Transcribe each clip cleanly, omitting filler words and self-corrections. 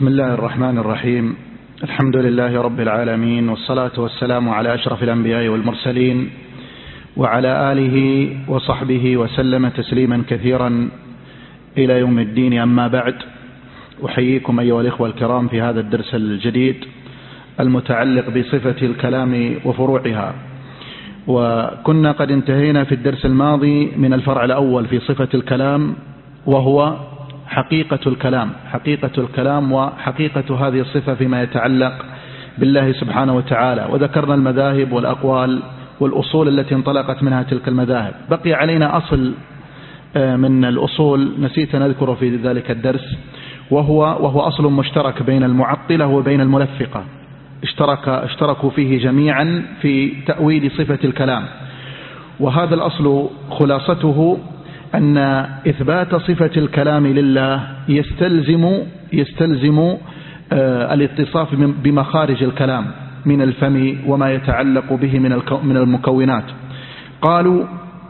بسم الله الرحمن الرحيم. الحمد لله رب العالمين، والصلاة والسلام على أشرف الأنبياء والمرسلين وعلى آله وصحبه وسلم تسليما كثيرا إلى يوم الدين. أما بعد، أحييكم أيها الإخوة الكرام في هذا الدرس الجديد المتعلق بصفة الكلام وفروعها. وكنا قد انتهينا في الدرس الماضي من الفرع الأول في صفة الكلام، وهو حقيقة الكلام وحقيقة هذه الصفة فيما يتعلق بالله سبحانه وتعالى. وذكرنا المذاهب والأقوال والأصول التي انطلقت منها تلك المذاهب. بقي علينا أصل من الأصول نسيت نذكره في ذلك الدرس، وهو أصل مشترك بين المعطلة وبين الملفقة، اشتركوا فيه جميعا في تأويل صفة الكلام. وهذا الأصل خلاصته أن إثبات صفة الكلام لله يستلزم الاتصاف بمخارج الكلام من الفم وما يتعلق به من المكونات. قالوا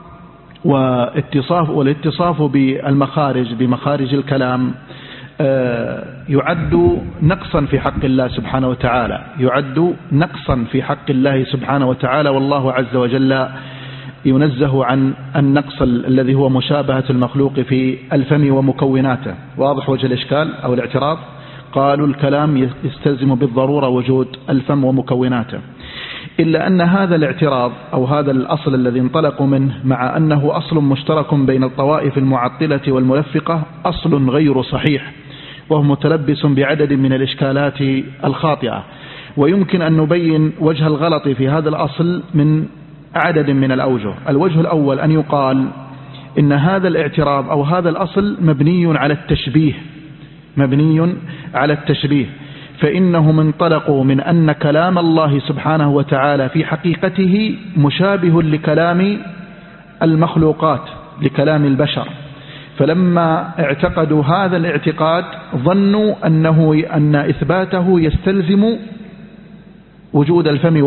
والاتصاف بمخارج الكلام يعد نقصا في حق الله سبحانه وتعالى، والله عز وجل ينزه عن النقص الذي هو مشابهة المخلوق في الفم ومكوناته. واضح وجه الإشكال أو الاعتراض؟ قالوا الكلام يستلزم بالضرورة وجود الفم ومكوناته، إلا أن هذا الاعتراض أو هذا الأصل الذي انطلقوا منه، مع أنه أصل مشترك بين الطوائف المعطلة والملفقة، أصل غير صحيح، وهو متلبس بعدد من الإشكالات الخاطئة. ويمكن أن نبين وجه الغلط في هذا الأصل من عدد من الأوجه. الوجه الأول أن يقال إن هذا الاعتراض أو هذا الأصل مبني على التشبيه، فإنهم انطلقوا من أن كلام الله سبحانه وتعالى في حقيقته مشابه لكلام المخلوقات، لكلام البشر. فلما اعتقدوا هذا الاعتقاد ظنوا أن إثباته يستلزم وجود الفم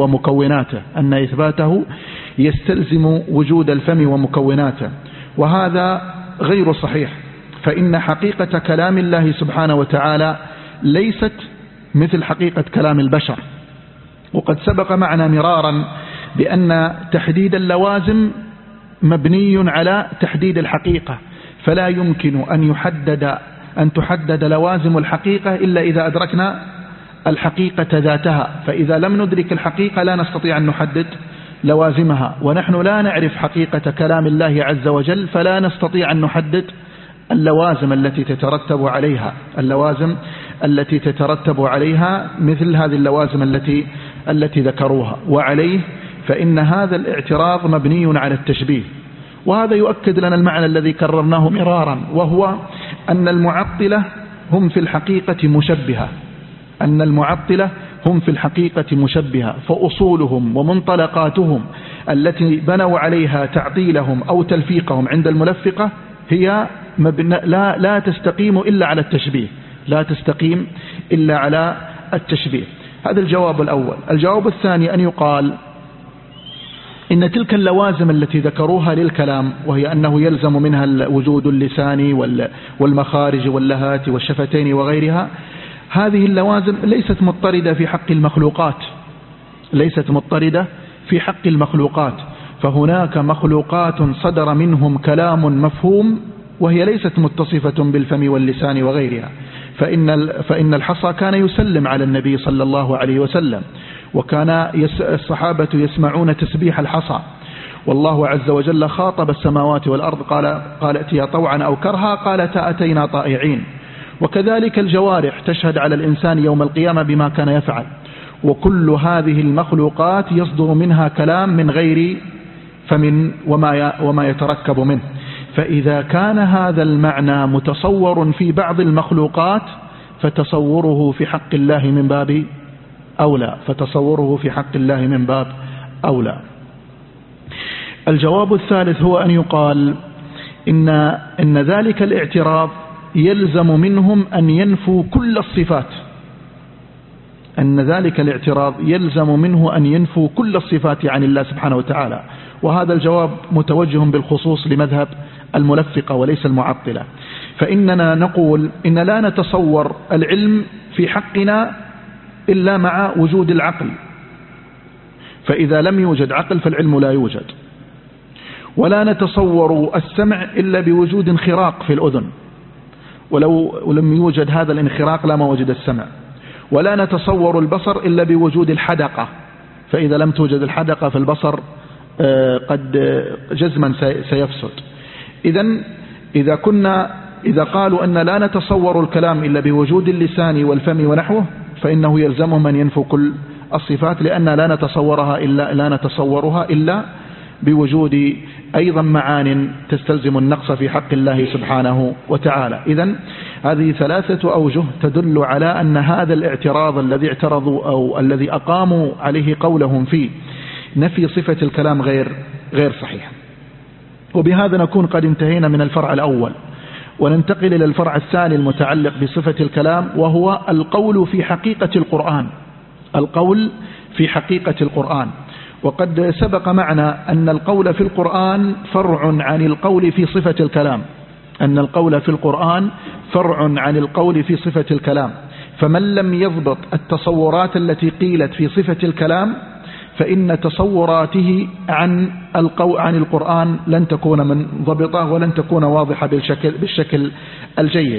ومكوناته، وهذا غير صحيح. فإن حقيقة كلام الله سبحانه وتعالى ليست مثل حقيقة كلام البشر. وقد سبق معنا مرارا بأن تحديد اللوازم مبني على تحديد الحقيقة، فلا يمكن أن تحدد لوازم الحقيقة إلا إذا أدركنا الحقيقة ذاتها. فإذا لم ندرك الحقيقة لا نستطيع أن نحدد لوازمها، ونحن لا نعرف حقيقة كلام الله عز وجل، فلا نستطيع أن نحدد اللوازم التي تترتب عليها مثل هذه اللوازم التي ذكروها. وعليه فإن هذا الاعتراض مبني على التشبيه. وهذا يؤكد لنا المعنى الذي كررناه مرارا، وهو أن المعطلة هم في الحقيقة مشبهة، فأصولهم ومنطلقاتهم التي بنوا عليها تعطيلهم أو تلفيقهم عند الملفقة هي لا تستقيم إلا على التشبيه. هذا الجواب الأول. الجواب الثاني أن يقال إن تلك اللوازم التي ذكروها للكلام، وهي أنه يلزم منها وجود اللسان والمخارج واللهات والشفتين وغيرها، هذه اللوازم ليست مضطردة في حق المخلوقات، فهناك مخلوقات صدر منهم كلام مفهوم وهي ليست متصفة بالفم واللسان وغيرها. فإن الحصى كان يسلم على النبي صلى الله عليه وسلم، وكان الصحابة يسمعون تسبيح الحصى، والله عز وجل خاطب السماوات والأرض قال ائتيا طوعا أو كرها، قالتا أتينا طائعين. وكذلك الجوارح تشهد على الإنسان يوم القيامة بما كان يفعل، وكل هذه المخلوقات يصدر منها كلام من غير فم وما يتركب منه. فإذا كان هذا المعنى متصور في بعض المخلوقات فتصوره في حق الله من باب أولى. الجواب الثالث هو أن يقال إن ذلك الاعتراض يلزم منهم أن ينفوا كل الصفات عن الله سبحانه وتعالى. وهذا الجواب متوجه بالخصوص لمذهب الملفقة وليس المعطلة. فإننا نقول إن لا نتصور العلم في حقنا إلا مع وجود العقل، فإذا لم يوجد عقل فالعلم لا يوجد. ولا نتصور السمع إلا بوجود انخراق في الأذن، ولو لم يوجد هذا الانخراق لما وجد السمع. ولا نتصور البصر إلا بوجود الحدقة، فإذا لم توجد الحدقة فالبصر قد جزما سيفسد. إذا قالوا أن لا نتصور الكلام إلا بوجود اللسان والفم ونحوه، فإنه يلزمهم أن ينفوا كل الصفات، لأن لا نتصورها إلا بوجود أيضا معان تستلزم النقص في حق الله سبحانه وتعالى. إذن هذه 3 أوجه تدل على أن هذا الاعتراض الذي اعترضوا أو الذي أقاموا عليه قولهم في نفي صفة الكلام غير صحيح. وبهذا نكون قد انتهينا من الفرع الأول، وننتقل إلى الفرع الثاني المتعلق بصفة الكلام، وهو القول في حقيقة القرآن. القول في حقيقة القرآن. وقد سبق معنا أن القول في القرآن فرع عن القول في صفة الكلام، أن القول في القرآن فرع عن القول في صفة الكلام. فمن لم يضبط التصورات التي قيلت في صفة الكلام فإن تصوراته عن القرآن لن تكون منضبطة ولن تكون واضحة بالشكل الجيد.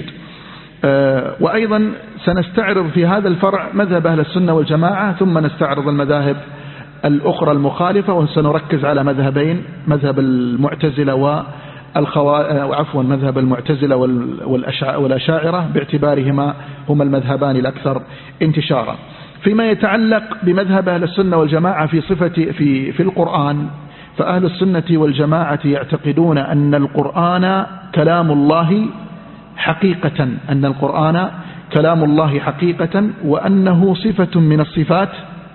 وأيضا سنستعرض في هذا الفرع مذهب أهل السنة والجماعة، ثم نستعرض المذاهب الأخرى المخالفة، وسنركز على مذهبين، مذهب المعتزلة مذهب المعتزلة والأشاعرة، باعتبارهما هما المذهبان الأكثر انتشارا. فيما يتعلق بمذهب أهل السنة والجماعة في القرآن، فأهل السنة والجماعة يعتقدون أن القرآن كلام الله حقيقة، أن القرآن كلام الله حقيقة، وأنه صفة من الصفات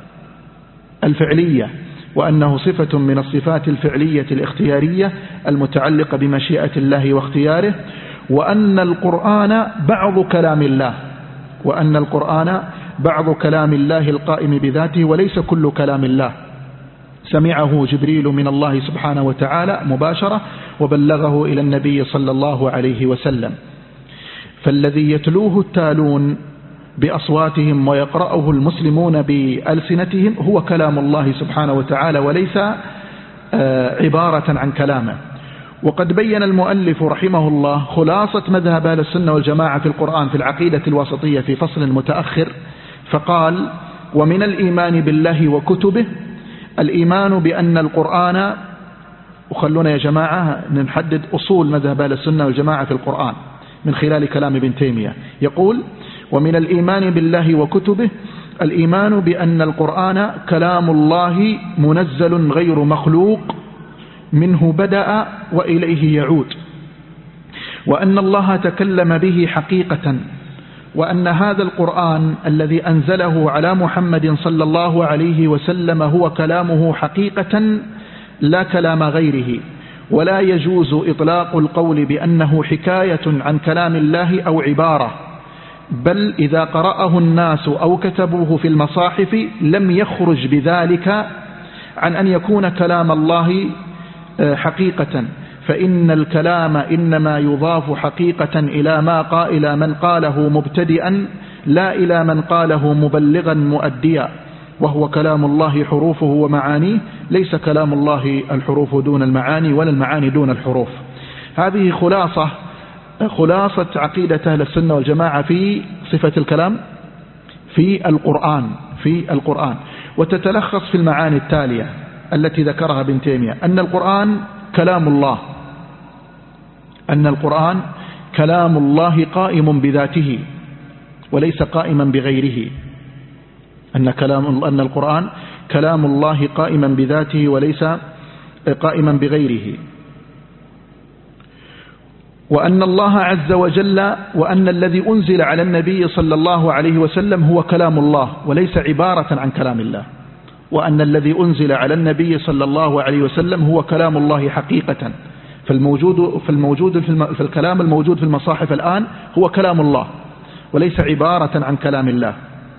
الفعلية، وأنه صفة من الصفات الفعلية الاختيارية المتعلقة بمشيئة الله واختياره، وأن القرآن بعض كلام الله، وأن القرآن بعض كلام الله القائم بذاته وليس كل كلام الله. سمعه جبريل من الله سبحانه وتعالى مباشرة وبلغه إلى النبي صلى الله عليه وسلم. فالذي يتلوه التالون بأصواتهم ويقرأه المسلمون بألسنتهم هو كلام الله سبحانه وتعالى وليس عبارة عن كلامه. وقد بين المؤلف رحمه الله خلاصة مذهب أهل السنة والجماعة في القرآن في العقيدة الوسطية في فصل متأخر، فقال: ومن الإيمان بالله وكتبه الإيمان بأن القرآن، وخلونا يا جماعة نحدد أصول مذهب أهل السنة والجماعة في القرآن من خلال كلام ابن تيمية. يقول: ومن الإيمان بالله وكتبه الإيمان بأن القرآن كلام الله منزل غير مخلوق، منه بدأ وإليه يعود، وأن الله تكلم به حقيقة، وأن هذا القرآن الذي أنزله على محمد صلى الله عليه وسلم هو كلامه حقيقة لا كلام غيره، ولا يجوز إطلاق القول بأنه حكاية عن كلام الله أو عبارة، بل إذا قرأه الناس أو كتبوه في المصاحف لم يخرج بذلك عن أن يكون كلام الله حقيقة، فإن الكلام إنما يضاف حقيقة إلى من قاله مبتدئا لا إلى من قاله مبلغا مؤديا، وهو كلام الله حروفه ومعانيه، ليس كلام الله الحروف دون المعاني ولا المعاني دون الحروف. هذه خلاصة عقيدة أهل السنة والجماعة في صفة الكلام في القرآن، وتتلخص في المعاني التالية التي ذكرها ابن تيمية: أن القرآن كلام الله، أن القرآن كلام الله قائم بذاته وليس قائما بغيره، أن القرآن كلام الله قائما بذاته وليس قائما بغيره، وأن الله عز وجل، وأن الذي أنزل على النبي صلى الله عليه وسلم هو كلام الله وليس عبارة عن كلام الله، وأن الذي أنزل على النبي صلى الله عليه وسلم هو كلام الله حقيقة، في الكلام الموجود في المصاحف الآن هو كلام الله وليس عبارة عن كلام الله.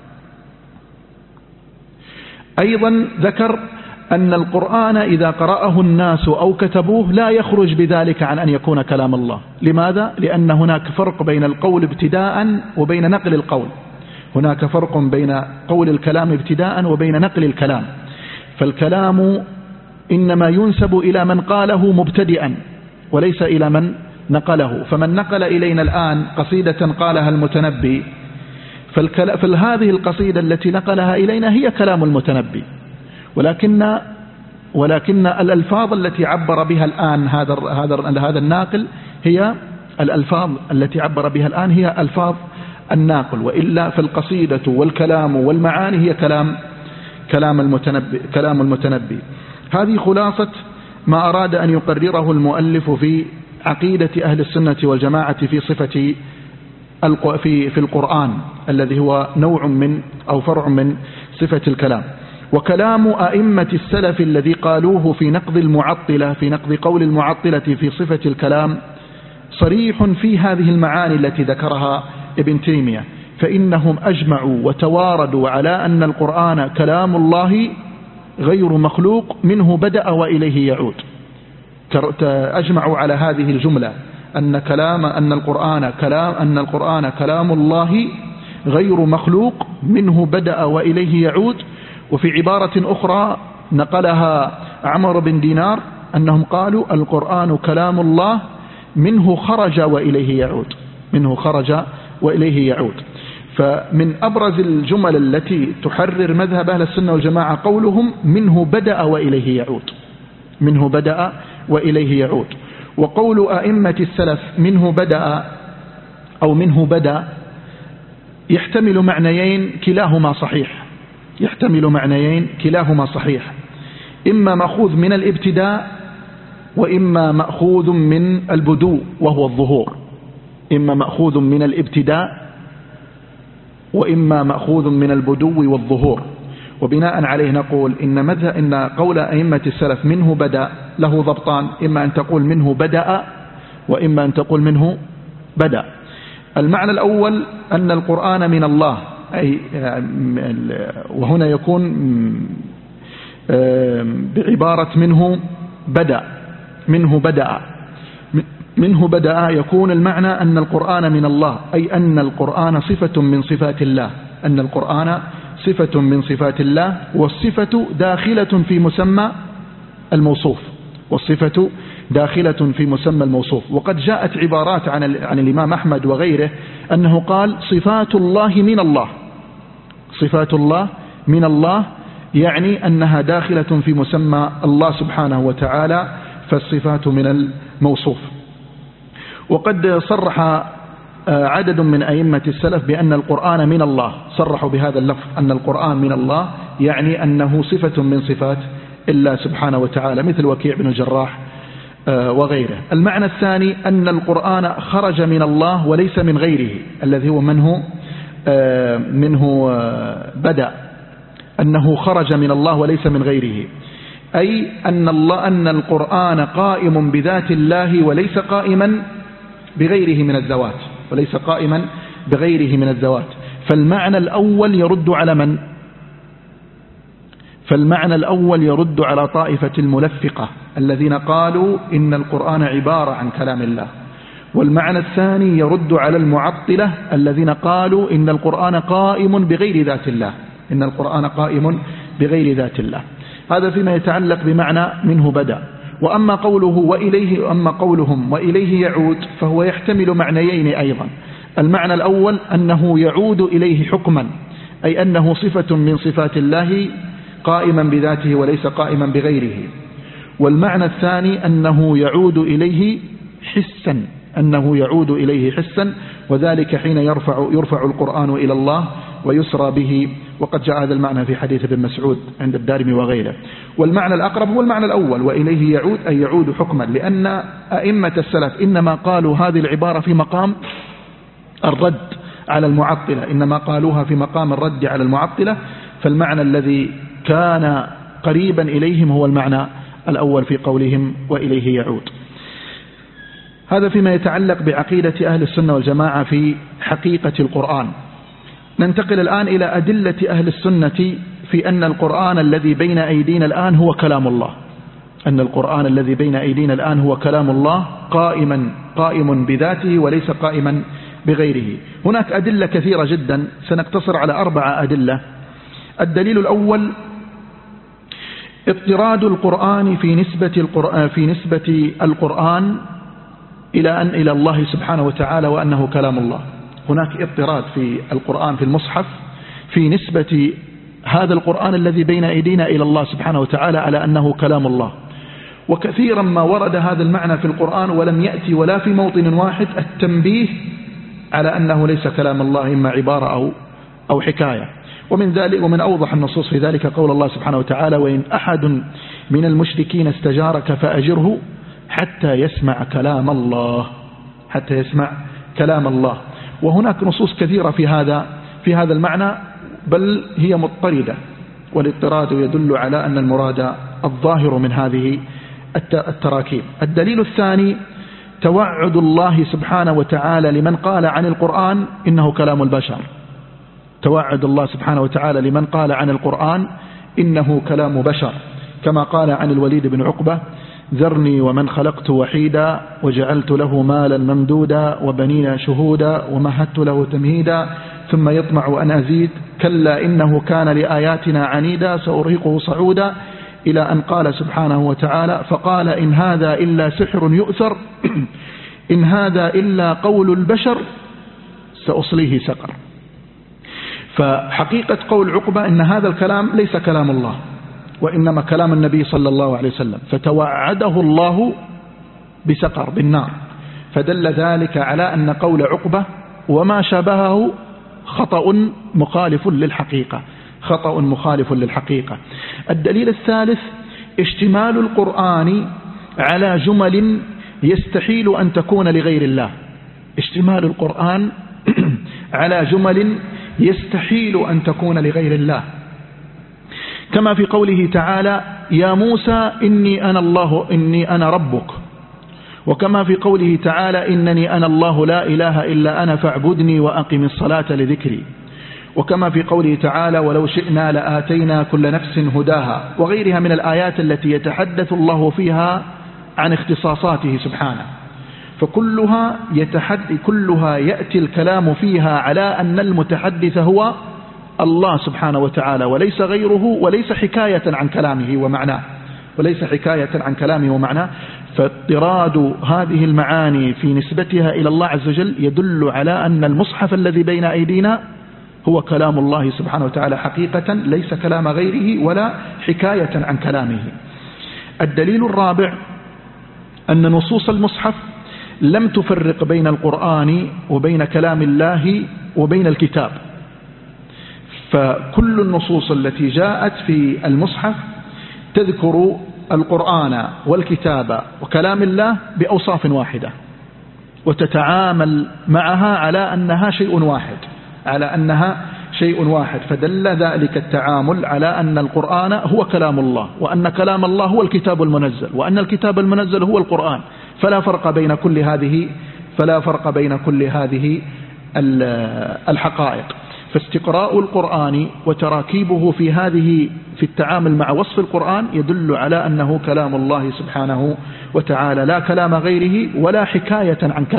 أيضا ذكر أن القرآن إذا قرأه الناس أو كتبوه لا يخرج بذلك عن أن يكون كلام الله. لماذا؟ لأن هناك فرق بين القول ابتداء وبين نقل القول، هناك فرق بين قول الكلام ابتداء وبين نقل الكلام. فالكلام إنما ينسب إلى من قاله مبتدئا وليس إلى من نقله. فمن نقل إلينا الآن قصيدة قالها المتنبي، فهذه القصيدة التي نقلها إلينا هي كلام المتنبي، ولكن الألفاظ التي عبر بها الآن هذا الناقل هي الألفاظ التي عبر بها الآن هي ألفاظ الناقل، وإلا فالقصيدة والكلام والمعاني هي كلام المتنبي. هذه خلاصة ما أراد أن يقرره المؤلف في عقيدة أهل السنة والجماعة في صفة في القرآن الذي هو نوع من أو فرع من صفة الكلام. وكلام أئمة السلف الذي قالوه في نقض قول المعطلة في صفة الكلام صريح في هذه المعاني التي ذكرها ابن تيمية، فإنهم أجمعوا وتواردوا على أن القرآن كلام الله غير مخلوق منه بدأ وإليه يعود. أجمعوا على هذه الجملة أن القرآن كلام الله غير مخلوق منه بدأ وإليه يعود. وفي عبارة أخرى نقلها عمرو بن دينار أنهم قالوا القرآن كلام الله منه خرج وإليه يعود. فمن أبرز الجمل التي تحرر مذهب أهل السنة والجماعة قولهم منه بدأ وإليه يعود. وقول أئمة السلف منه بدأ يحتمل معنيين كلاهما صحيح، إما مأخوذ من الابتداء وإما مأخوذ من البدو وهو الظهور. إما مأخوذ من الابتداء وإما مأخوذ من البدو والظهور. وبناء عليه نقول إن قول أئمة السلف منه بدأ له ضبطان، إما أن تقول منه بدأ وإما أن تقول منه بدأ. المعنى الأول أن القرآن من الله، وهنا يكون بعبارة منه بدأ يكون المعنى أن القرآن من الله، أي أن القرآن صفة من صفات الله، والصفة داخلة في مسمى الموصوف. وقد جاءت عبارات عن الإمام أحمد وغيره أنه قال صفات الله من الله يعني أنها داخلة في مسمى الله سبحانه وتعالى، فالصفات من الموصوف. وقد صرح عدد من أئمة السلف بأن القرآن من الله، صرحوا بهذا اللفظ أن القرآن من الله يعني أنه صفة من صفات الله سبحانه وتعالى، مثل وكيع بن الجراح وغيره. المعنى الثاني أن القرآن خرج من الله وليس من غيره، الذي هو منه بدأ، أنه خرج من الله وليس من غيره، أي أن القرآن قائم بذات الله وليس قائما بغيره من الذوات. فالمعنى الأول يرد على طائفة الملفقة الذين قالوا إن القرآن عبارة عن كلام الله. والمعنى الثاني يرد على المعطلة الذين قالوا إن القرآن قائم بغير ذات الله. هذا فيما يتعلق بمعنى منه بدأ. وأما قولهم وإليه يعود فهو يحتمل معنيين أيضا. المعنى الأول أنه يعود إليه حكما، أي أنه صفة من صفات الله قائما بذاته وليس قائما بغيره. والمعنى الثاني أنه يعود إليه حسا، وذلك حين يرفع القرآن إلى الله ويسرى به، وقد جاء هذا المعنى في حديث ابن مسعود عند الدارمي وغيره. والمعنى الأقرب هو المعنى الأول، وإليه يعود أي يعود حكما، لأن أئمة السلف إنما قالوا هذه العبارة في مقام الرد على المعطلة، إنما قالوها في مقام الرد على المعطلة، فالمعنى الذي كان قريبا إليهم هو المعنى الأول في قولهم وإليه يعود. هذا فيما يتعلق بعقيدة أهل السنة والجماعة في حقيقة القرآن. ننتقل الآن إلى أدلة أهل السنة في أن القرآن الذي بين أيدينا الآن هو كلام الله، قائم بذاته وليس قائما بغيره. هناك أدلة كثيرة جدا، سنقتصر على 4 أدلة. الدليل الأول اضطراد القرآن في نسبة القرآن إلى الله سبحانه وتعالى وأنه كلام الله. هناك اضطراد في القرآن في المصحف في نسبة هذا القرآن الذي بين أيدينا إلى الله سبحانه وتعالى على أنه كلام الله. وكثيرا ما ورد هذا المعنى في القرآن ولم يأتي ولا في موطن واحد التنبيه على أنه ليس كلام الله، إما عبارة أو حكاية. ومن أوضح النصوص في ذلك قول الله سبحانه وتعالى: وإن أحد من المشركين استجارك فأجره حتى يسمع كلام الله، حتى يسمع كلام الله. وهناك نصوص كثيرة في هذا المعنى، بل هي مضطردة، والاضطراد يدل على أن المراد الظاهر من هذه التراكيب. الدليل الثاني توعد الله سبحانه وتعالى لمن قال عن القرآن إنه كلام البشر. توعد الله سبحانه وتعالى لمن قال عن القرآن إنه كلام بشر، كما قال عن الوليد بن عقبة: ذرني ومن خلقت وحيدا وجعلت له مالا ممدودا وبنين شهودا ومهدت له تمهيدا ثم يطمع أن أزيد كلا إنه كان لآياتنا عنيدا سأرهقه صعودا، إلى أن قال سبحانه وتعالى: فقال إن هذا إلا سحر يؤثر إن هذا إلا قول البشر سأصليه سقر. فحقيقة قول عقبة إن هذا الكلام ليس كلام الله، وإنما كلام النبي صلى الله عليه وسلم، فتوعده الله بسقر بالنار، فدل ذلك على أن قول عقبة وما شابهه خطأ مخالف للحقيقة، خطأ مخالف للحقيقة. الدليل الثالث اشتمال القرآن على جمل يستحيل أن تكون لغير الله، اشتمال القرآن على جمل يستحيل أن تكون لغير الله، كما في قوله تعالى: يا موسى إني أنا الله إني أنا ربك، وكما في قوله تعالى: إنني أنا الله لا إله إلا أنا فاعبدني وأقم الصلاة لذكري، وكما في قوله تعالى: ولو شئنا لآتينا كل نفس هداها، وغيرها من الآيات التي يتحدث الله فيها عن اختصاصاته سبحانه. فكلها يأتي الكلام فيها على أن المتحدث هو الله سبحانه وتعالى وليس غيره، وليس حكاية عن كلامه ومعناه، فاضطراد هذه المعاني في نسبتها إلى الله عز وجل يدل على أن المصحف الذي بين أيدينا هو كلام الله سبحانه وتعالى حقيقة، ليس كلام غيره ولا حكاية عن كلامه. الدليل الرابع أن نصوص المصحف لم تفرق بين القرآن وبين كلام الله وبين الكتاب، فكل النصوص التي جاءت في المصحف تذكر القرآن والكتاب وكلام الله بأوصاف واحدة، وتتعامل معها على أنها شيء واحد، فدل ذلك التعامل على أن القرآن هو كلام الله، وأن كلام الله هو الكتاب المنزل، وأن الكتاب المنزل هو القرآن، فلا فرق بين كل هذه الحقائق. فاستقراء القرآن وتراكيبه في التعامل مع وصف القرآن يدل على أنه كلام الله سبحانه وتعالى، لا كلام غيره ولا حكاية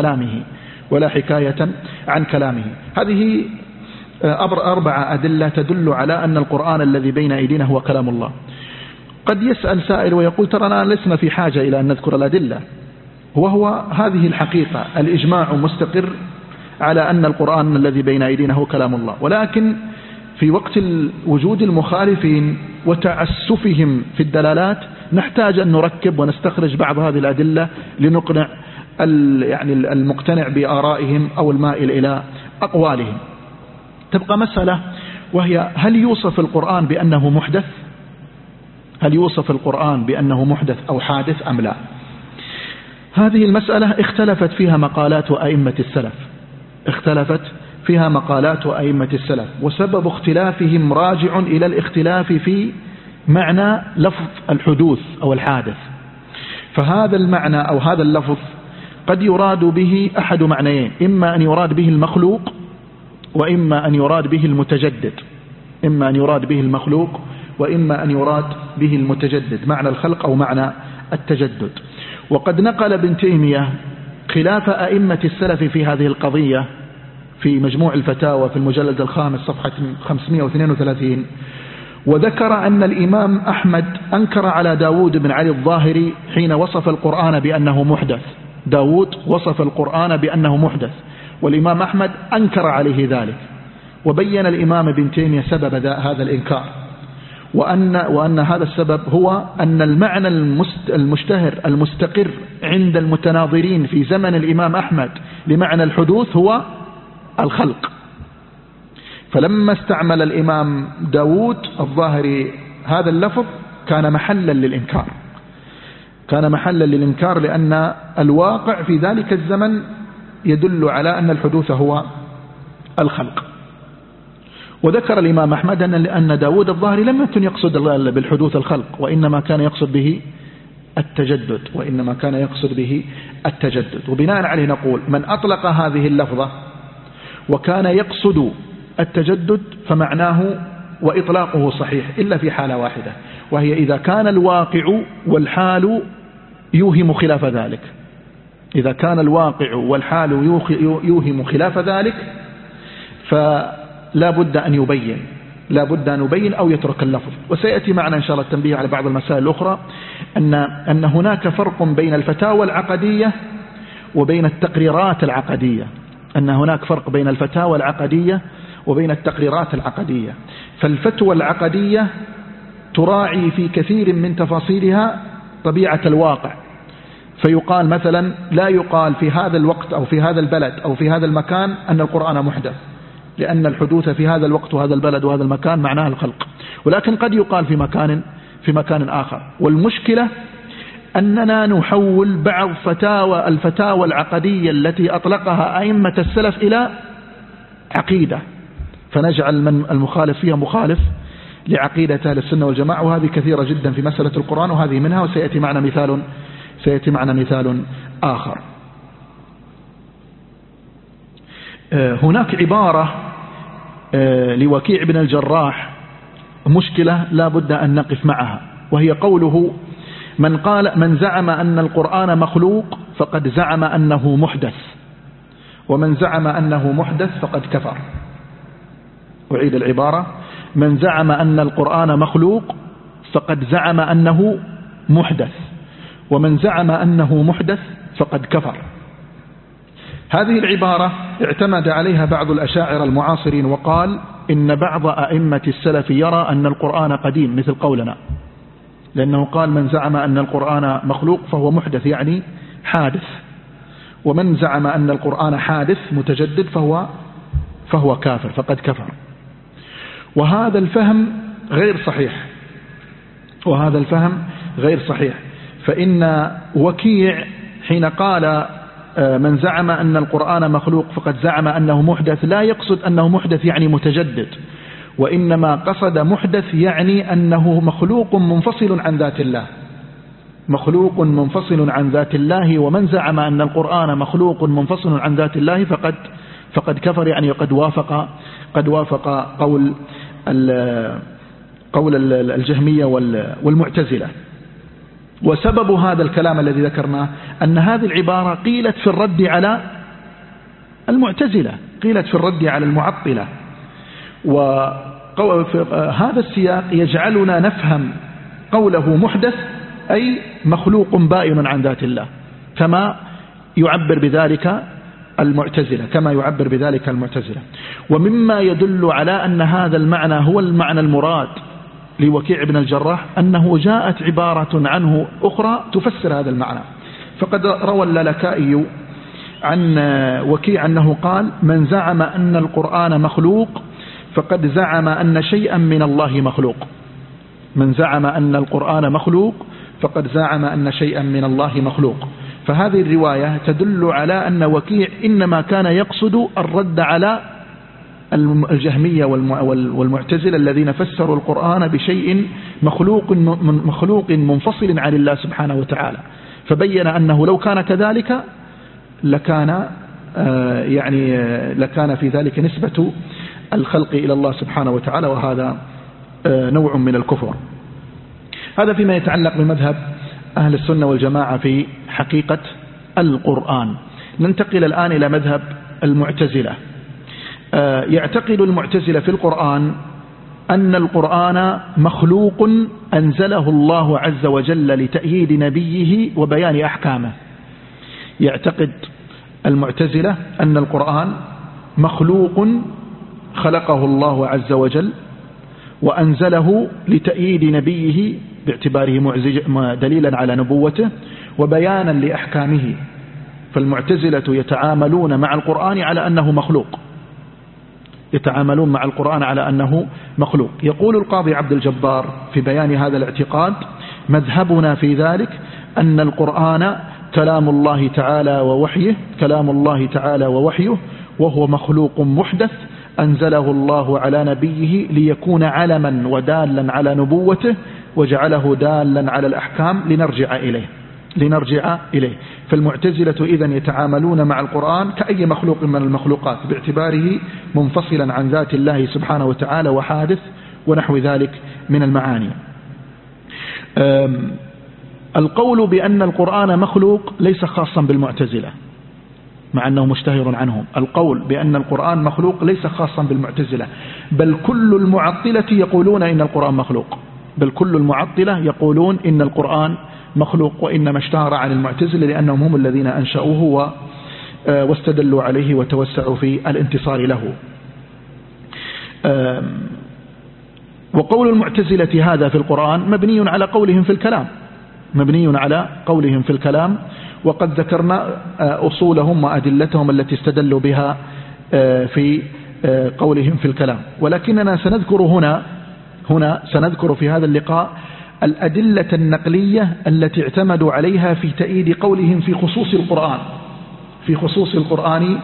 عن كلامه. هذه 4 أدلة تدل على أن القرآن الذي بين أيدينا هو كلام الله. قد يسأل سائل ويقول: ترى لسنا في حاجة إلى أن نذكر الأدلة، وهو هذه الحقيقة، الإجماع مستقر على أن القرآن الذي بين أيدينا هو كلام الله، ولكن في وقت وجود المخالفين وتعسفهم في الدلالات نحتاج أن نركب ونستخرج بعض هذه الأدلة لنقنع المقتنع بآرائهم أو المائل إلى أقوالهم. تبقى مسألة، وهي: هل يوصف القرآن بأنه محدث أو حادث أم لا؟ هذه المسألة اختلفت فيها مقالات أئمة السلف، وسبب اختلافهم راجع إلى الاختلاف في معنى لفظ الحدوث أو الحادث. فهذا المعنى أو هذا اللفظ قد يراد به أحد معنيين: إما أن يراد به المخلوق، وإما أن يراد به المتجدد، معنى الخلق أو معنى التجدد. وقد نقل ابن تيمية خلاف أئمة السلف في هذه القضية في مجموع الفتاوى في المجلد الخامس صفحة 532، وذكر أن الإمام أحمد أنكر على داود بن علي الظاهري حين وصف القرآن بأنه محدث. داود وصف القرآن بأنه محدث، والإمام أحمد أنكر عليه ذلك، وبين الإمام ابن تيمية سبب هذا الإنكار، وأن هذا السبب هو أن المعنى المشتهر المستقر عند المتناظرين في زمن الإمام أحمد لمعنى الحدوث هو الخلق. فلما استعمل الإمام داود الظاهري هذا اللفظ كان محلا للإنكار، لأن الواقع في ذلك الزمن يدل على أن الحدوث هو الخلق. وذكر الإمام أحمد أن داود الظاهري لم يكن يقصد بالحدوث الخلق، وإنما كان يقصد به التجدد. وبناء عليه نقول من أطلق هذه اللفظة وكان يقصد التجدد فمعناه وإطلاقه صحيح إلا في حالة واحدة، وهي إذا كان الواقع والحال يوهم خلاف ذلك. إذا كان الواقع والحال يوهم خلاف ذلك فلا بد أن يبين أو يترك اللفظ. وسيأتي معنا إن شاء الله التنبيه على بعض المسائل الأخرى أن هناك فرق بين الفتاوى العقدية وبين التقريرات العقدية، وبين التقريرات العقدية. فالفتوى العقدية تراعي في كثير من تفاصيلها طبيعة الواقع، فيقال مثلا لا يقال في هذا الوقت أو في هذا البلد أو في هذا المكان أن القرآن محدث، لأن الحدوث في هذا الوقت وهذا البلد وهذا المكان معناه الخلق، ولكن قد يقال في مكان آخر. والمشكلة أننا نحول بعض الفتاوى العقدية التي أطلقها أئمة السلف إلى عقيدة، فنجعل المخالف فيها مخالف لعقيدة أهل السنة والجماعة، وهذه كثيرة جدا في مسألة القرآن، وهذه منها، وسيأتي معنا مثال آخر. هناك عبارة لوكيع بن الجراح مشكلة لا بد أن نقف معها، وهي قوله من زعم أن القرآن مخلوق فقد زعم أنه محدث، ومن زعم أنه محدث فقد كفر. أعيد العبارة: من زعم أن القرآن مخلوق فقد زعم أنه محدث، ومن زعم أنه محدث فقد كفر. هذه العبارة اعتمد عليها بعض الأشاعرة المعاصرين، وقال إن بعض أئمة السلف يرى أن القرآن قديم مثل قولنا، لأنه قال من زعم أن القرآن مخلوق فهو محدث يعني حادث، ومن زعم أن القرآن حادث متجدد فهو كافر، فقد كفر. وهذا الفهم غير صحيح، فإن وكيع حين قال من زعم أن القرآن مخلوق فقد زعم أنه محدث لا يقصد أنه محدث يعني متجدد، وإنما قصد محدث يعني أنه مخلوق منفصل عن ذات الله، ومن زعم أن القرآن مخلوق منفصل عن ذات الله فقد كفر، يعني قد وافق قول الجهمية والمعتزلة. وسبب هذا الكلام الذي ذكرناه أن هذه العبارة قيلت في الرد على المعتزلة، قيلت في الرد على المعطلة، وهذا السياق يجعلنا نفهم قوله محدث أي مخلوق بائن عن ذات الله، كما يعبر بذلك المعتزلة. ومما يدل على أن هذا المعنى هو المعنى المراد لوكيع بن الجراح أنه جاءت عبارة عنه أخرى تفسر هذا المعنى. فقد روى اللالكائي عن وكيع أنه قال من زعم أن القرآن مخلوق فقد زعم أن شيئا من الله مخلوق. من زعم أن القرآن مخلوق فقد زعم أن شيئا من الله مخلوق. فهذه الرواية تدل على أن وكيع إنما كان يقصد الرد على الجهمية والمعتزلة الذين فسروا القرآن بشيء مخلوق منفصل عن الله سبحانه وتعالى، فبين أنه لو كان كذلك لكان في ذلك نسبة الخلق إلى الله سبحانه وتعالى، وهذا نوع من الكفر. هذا فيما يتعلق بمذهب أهل السنة والجماعة في حقيقة القرآن. ننتقل الآن إلى مذهب المعتزلة. يعتقد المعتزلة في القرآن أن القرآن مخلوق أنزله الله عز وجل لتأييد نبيه وبيان أحكامه. يعتقد المعتزلة أن القرآن مخلوق خلقه الله عز وجل وأنزله لتأييد نبيه باعتباره دليلا على نبوته وبيانا لأحكامه. فالمعتزلة يتعاملون مع القرآن على أنه مخلوق، يتعاملون مع القرآن على أنه مخلوق. يقول القاضي عبد الجبار في بيان هذا الاعتقاد: مذهبنا في ذلك أن القرآن كلام الله تعالى ووحيه، كلام الله تعالى ووحيه، وهو مخلوق محدث أنزله الله على نبيه ليكون علما ودالا على نبوته، وجعله دالا على الأحكام لنرجع إليه. فالمعتزلة إذن يتعاملون مع القرآن كأي مخلوق من المخلوقات باعتباره منفصلا عن ذات الله سبحانه وتعالى وحادث ونحو ذلك من المعاني. القول بأن القرآن مخلوق ليس خاصا بالمعتزلة مع أنه مشتهر عنهم. القول بأن القرآن مخلوق ليس خاصا بالمعتزلة، بل كل المعطلة يقولون إن القرآن مخلوق، بل كل المعطلة يقولون إن القرآن مخلوق، وإنما اشتهر عن المعتزلة لأنهم هم الذين أنشأوه واستدلوا عليه وتوسعوا في الانتصار له. وقول المعتزلة هذا في القرآن مبني على قولهم في الكلام، وقد ذكرنا أصولهم وأدلتهم التي استدلوا بها في قولهم في الكلام. ولكننا سنذكر في هذا اللقاء الأدلة النقلية التي اعتمدوا عليها في تأييد قولهم في خصوص القرآن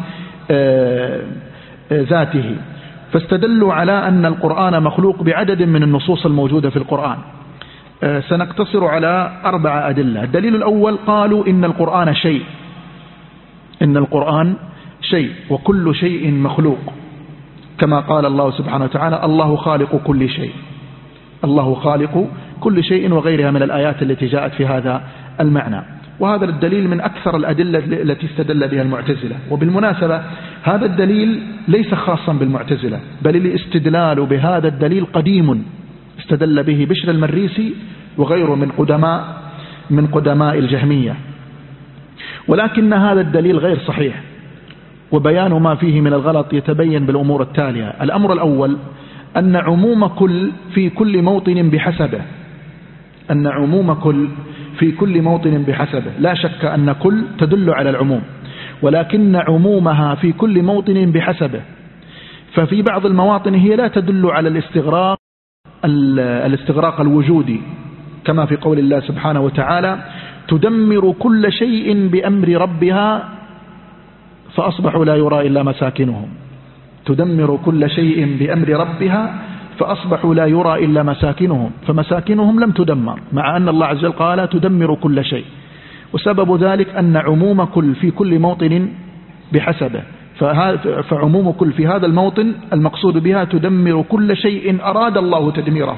ذاته. فاستدلوا على أن القرآن مخلوق بعدد من النصوص الموجودة في القرآن. سنقتصر على 4 أدلة. الدليل الأول: قالوا إن القرآن شيء وكل شيء مخلوق، كما قال الله سبحانه وتعالى: الله خالق كل شيء، وغيرها من الآيات التي جاءت في هذا المعنى. وهذا الدليل من أكثر الأدلة التي استدل بها المعتزلة. وبالمناسبة هذا الدليل ليس خاصا بالمعتزلة، بل الاستدلال بهذا الدليل قديم، استدل به بشر المريسي وغيره من قدماء الجهمية. ولكن هذا الدليل غير صحيح، وبيان ما فيه من الغلط يتبين بالأمور التالية. الأمر الأول: أن عموم كل في كل موطن بحسبه، لا شك أن كل تدل على العموم، ولكن عمومها في كل موطن بحسبه. ففي بعض المواطن هي لا تدل على الاستغراق الوجودي، كما في قول الله سبحانه وتعالى: تدمر كل شيء بأمر ربها فأصبحوا لا يرى إلا مساكنهم. تدمر كل شيء بأمر ربها فأصبحوا لا يرى إلا مساكنهم، فمساكنهم لم تدمر، مع أن الله عز وجل قال تدمر كل شيء. وسبب ذلك أن عموم كل في كل موطن بحسبه، فعموم كل في هذا الموطن المقصود بها تدمر كل شيء أراد الله تدميره،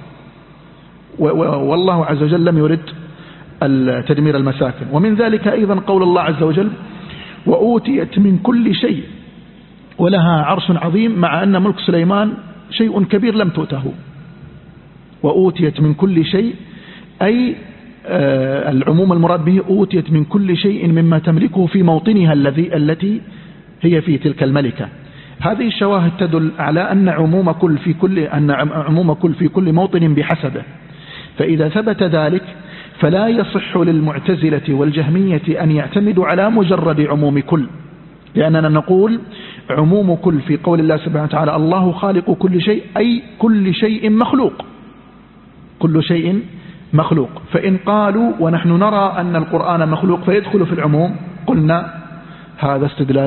والله عز وجل لم يرد تدمير المساكن. ومن ذلك أيضا قول الله عز وجل: وأوتيت من كل شيء ولها عرش عظيم، مع أن ملك سليمان شيء كبير لم تؤته. وأوتيت من كل شيء، أي العموم المراد به أوتيت من كل شيء مما تملكه في موطنها التي هي في تلك الملكة. هذه الشواهد تدل على أن عموم كل في كل موطن بحسبه. فإذا ثبت ذلك فلا يصح للمعتزلة والجهمية أن يعتمدوا على مجرد عموم كل، لأننا نقول عموم كل في قول الله سبحانه وتعالى: الله خالق كل شيء، أي كل شيء مخلوق. فإن قالوا ونحن نرى أن القرآن مخلوق فيدخل في العموم، قلنا هذا استدلال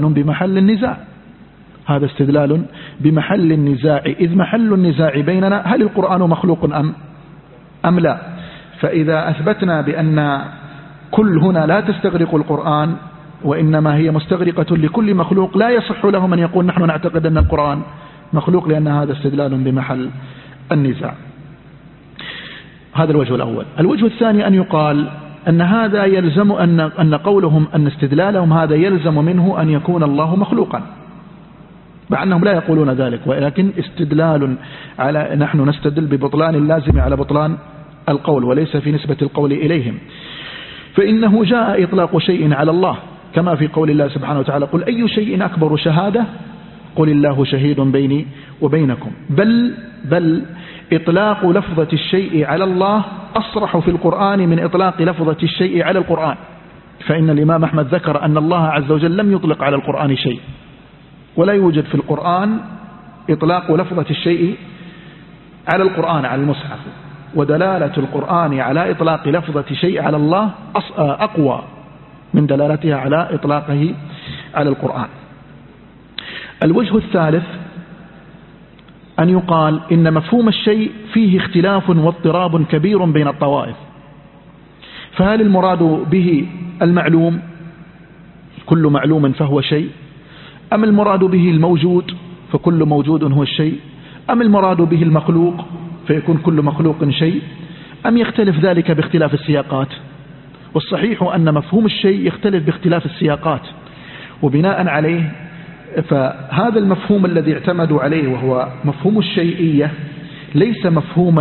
بمحل النزاع، إذ محل النزاع بيننا هل القرآن مخلوق أم لا. فإذا أثبتنا بأن كل هنا لا تستغرق القرآن وإنما هي مستغرقة لكل مخلوق، لا يصح لهم أن يقول نحن نعتقد أن القرآن مخلوق، لأن هذا استدلال بمحل النزاع. هذا الوجه الأول. الوجه الثاني أن يقال أن هذا يلزم أن قولهم أن استدلالهم هذا يلزم منه أن يكون الله مخلوقا، مع أنهم لا يقولون ذلك، ولكن استدلال على نحن نستدل ببطلان اللازم على بطلان القول وليس في نسبة القول إليهم. فإنه جاء إطلاق شيء على الله كما في قول الله سبحانه وتعالى: قل أي شيء أكبر شهادة قل الله شهيد بيني وبينكم. بل إطلاق لفظة الشيء على الله أصرح في القرآن من إطلاق لفظة الشيء على القرآن. فإن الإمام أحمد ذكر أن الله عز وجل لم يطلق على القرآن شيء، ولا يوجد في القرآن إطلاق لفظة الشيء على القرآن على المصحف، ودلالة القرآن على إطلاق لفظة شيء على الله أقوى من دلالتها على إطلاقه على القرآن. الوجه الثالث أن يقال إن مفهوم الشيء فيه اختلاف واضطراب كبير بين الطوائف، فهل المراد به المعلوم كل معلوم فهو شيء، أم المراد به الموجود فكل موجود هو الشيء، أم المراد به المخلوق فيكون كل مخلوق شيء، أم يختلف ذلك باختلاف السياقات؟ والصحيح أن مفهوم الشيء يختلف باختلاف السياقات، وبناء عليه فهذا المفهوم الذي اعتمدوا عليه وهو مفهوم الشيئية ليس مفهوما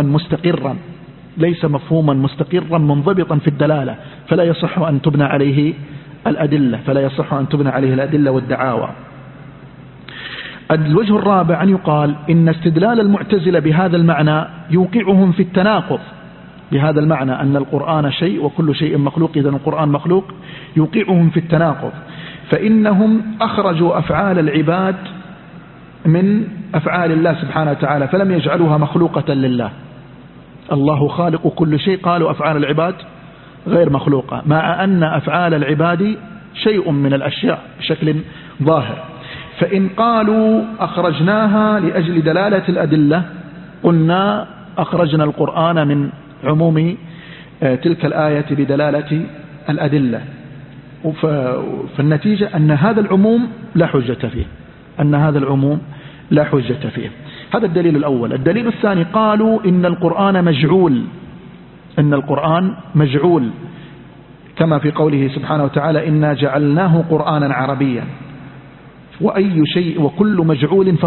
مستقرا منضبطا في الدلالة، فلا يصح أن تبنى عليه الأدلة والدعاوى. الوجه الرابع أن يقال إن استدلال المعتزلة بهذا المعنى يوقعهم في التناقض، بهذا المعنى أن القرآن شيء وكل شيء مخلوق إذن القرآن مخلوق، يوقعهم في التناقض، فإنهم أخرجوا أفعال العباد من أفعال الله سبحانه وتعالى فلم يجعلوها مخلوقة لله. الله خالق كل شيء، قالوا أفعال العباد غير مخلوقة، مع أن أفعال العباد شيء من الأشياء بشكل ظاهر. فإن قالوا أخرجناها لأجل دلالة الأدلة قلنا أخرجنا القرآن من عموم تلك الآية بدلالة الأدلة، فالنتيجة أن هذا العموم لا حجة فيه. هذا الدليل الأول. الدليل الثاني قالوا إن القرآن مجعول كما في قوله سبحانه وتعالى: إنا جعلناه قرآنا عربيا، وأي شيء وكل مجعول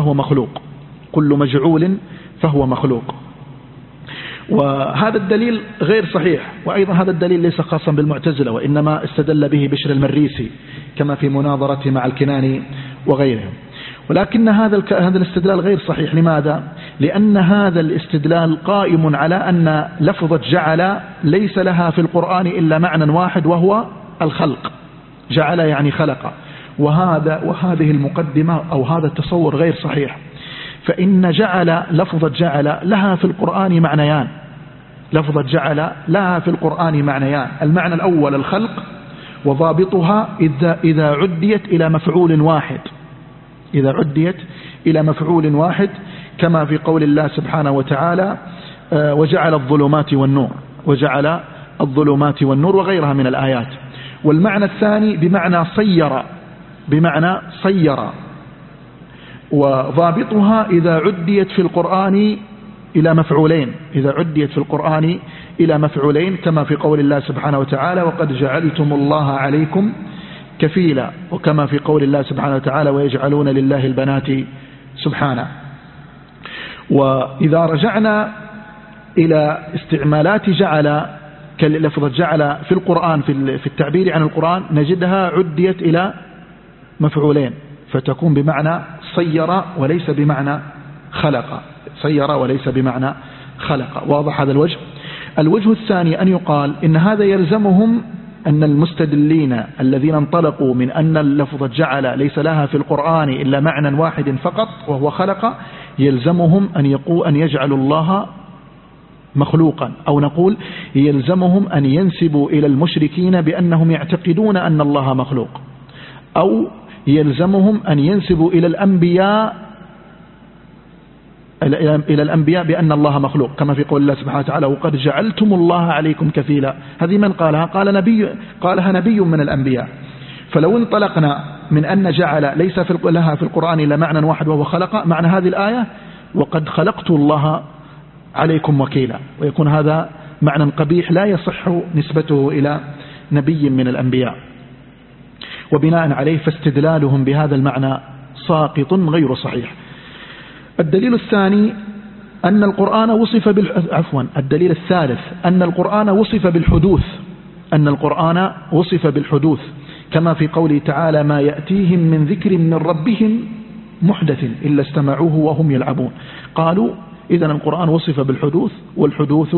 فهو مخلوق. وهذا الدليل غير صحيح، وأيضا هذا الدليل ليس خاصا بالمعتزلة، وإنما استدل به بشر المريسي كما في مناظرته مع الكناني وغيرهم. ولكن هذا الاستدلال غير صحيح. لماذا؟ لأن هذا الاستدلال قائم على أن لفظة جعل ليس لها في القرآن إلا معنى واحد وهو الخلق، جعل يعني خلق، وهذه المقدمة أو هذا التصور غير صحيح. فإن لفظة جعل لها في القرآن معنيان، المعنى الأول الخلق، وضابطها إذا عديت إلى مفعول واحد كما في قول الله سبحانه وتعالى: وجعل الظلمات والنور وغيرها من الآيات. والمعنى الثاني بمعنى صير، وضابطها إذا عديت في القرآن إلى مفعولين كما في قول الله سبحانه وتعالى: وقد جعلتم الله عليكم كفيلا، وكما في قول الله سبحانه وتعالى: ويجعلون لله البنات سبحانه. وإذا رجعنا إلى استعمالات جعل كلفظة جعل في القرآن في التعبير عن القرآن نجدها عديت إلى مفعولين، فتكون بمعنى صير وليس بمعنى خلق. واضح هذا الوجه؟ الوجه الثاني أن يقال إن هذا يلزمهم أن المستدلين الذين انطلقوا من أن اللفظة جعل ليس لها في القرآن إلا معنى واحد فقط وهو خلق، يلزمهم أن يجعلوا الله مخلوقا، أو نقول يلزمهم أن ينسبوا إلى المشركين بأنهم يعتقدون أن الله مخلوق، أو يلزمهم أن ينسبوا إلى الأنبياء بأن الله مخلوق كما في قول الله سبحانه وتعالى: وقد جعلتم الله عليكم كفيلا. هذه من قالها؟ قالها نبي من الأنبياء. فلو انطلقنا من أن جعل ليس لها في القرآن إلا معنى واحد وهو خلق، معنى هذه الآية: وقد خلقت الله عليكم وكيلا، ويكون هذا معنى قبيح لا يصح نسبته إلى نبي من الأنبياء. وبناء عليه فاستدلالهم بهذا المعنى ساقط غير صحيح. الدليل الثاني أن القرآن وصف الدليل الثالث أن القرآن وصف بالحدوث، أن القرآن وصف بالحدوث كما في قوله تعالى: ما يأتيهم من ذكر من ربهم محدث إلا استمعوه وهم يلعبون. قالوا إذن القرآن وصف بالحدوث، والحدوث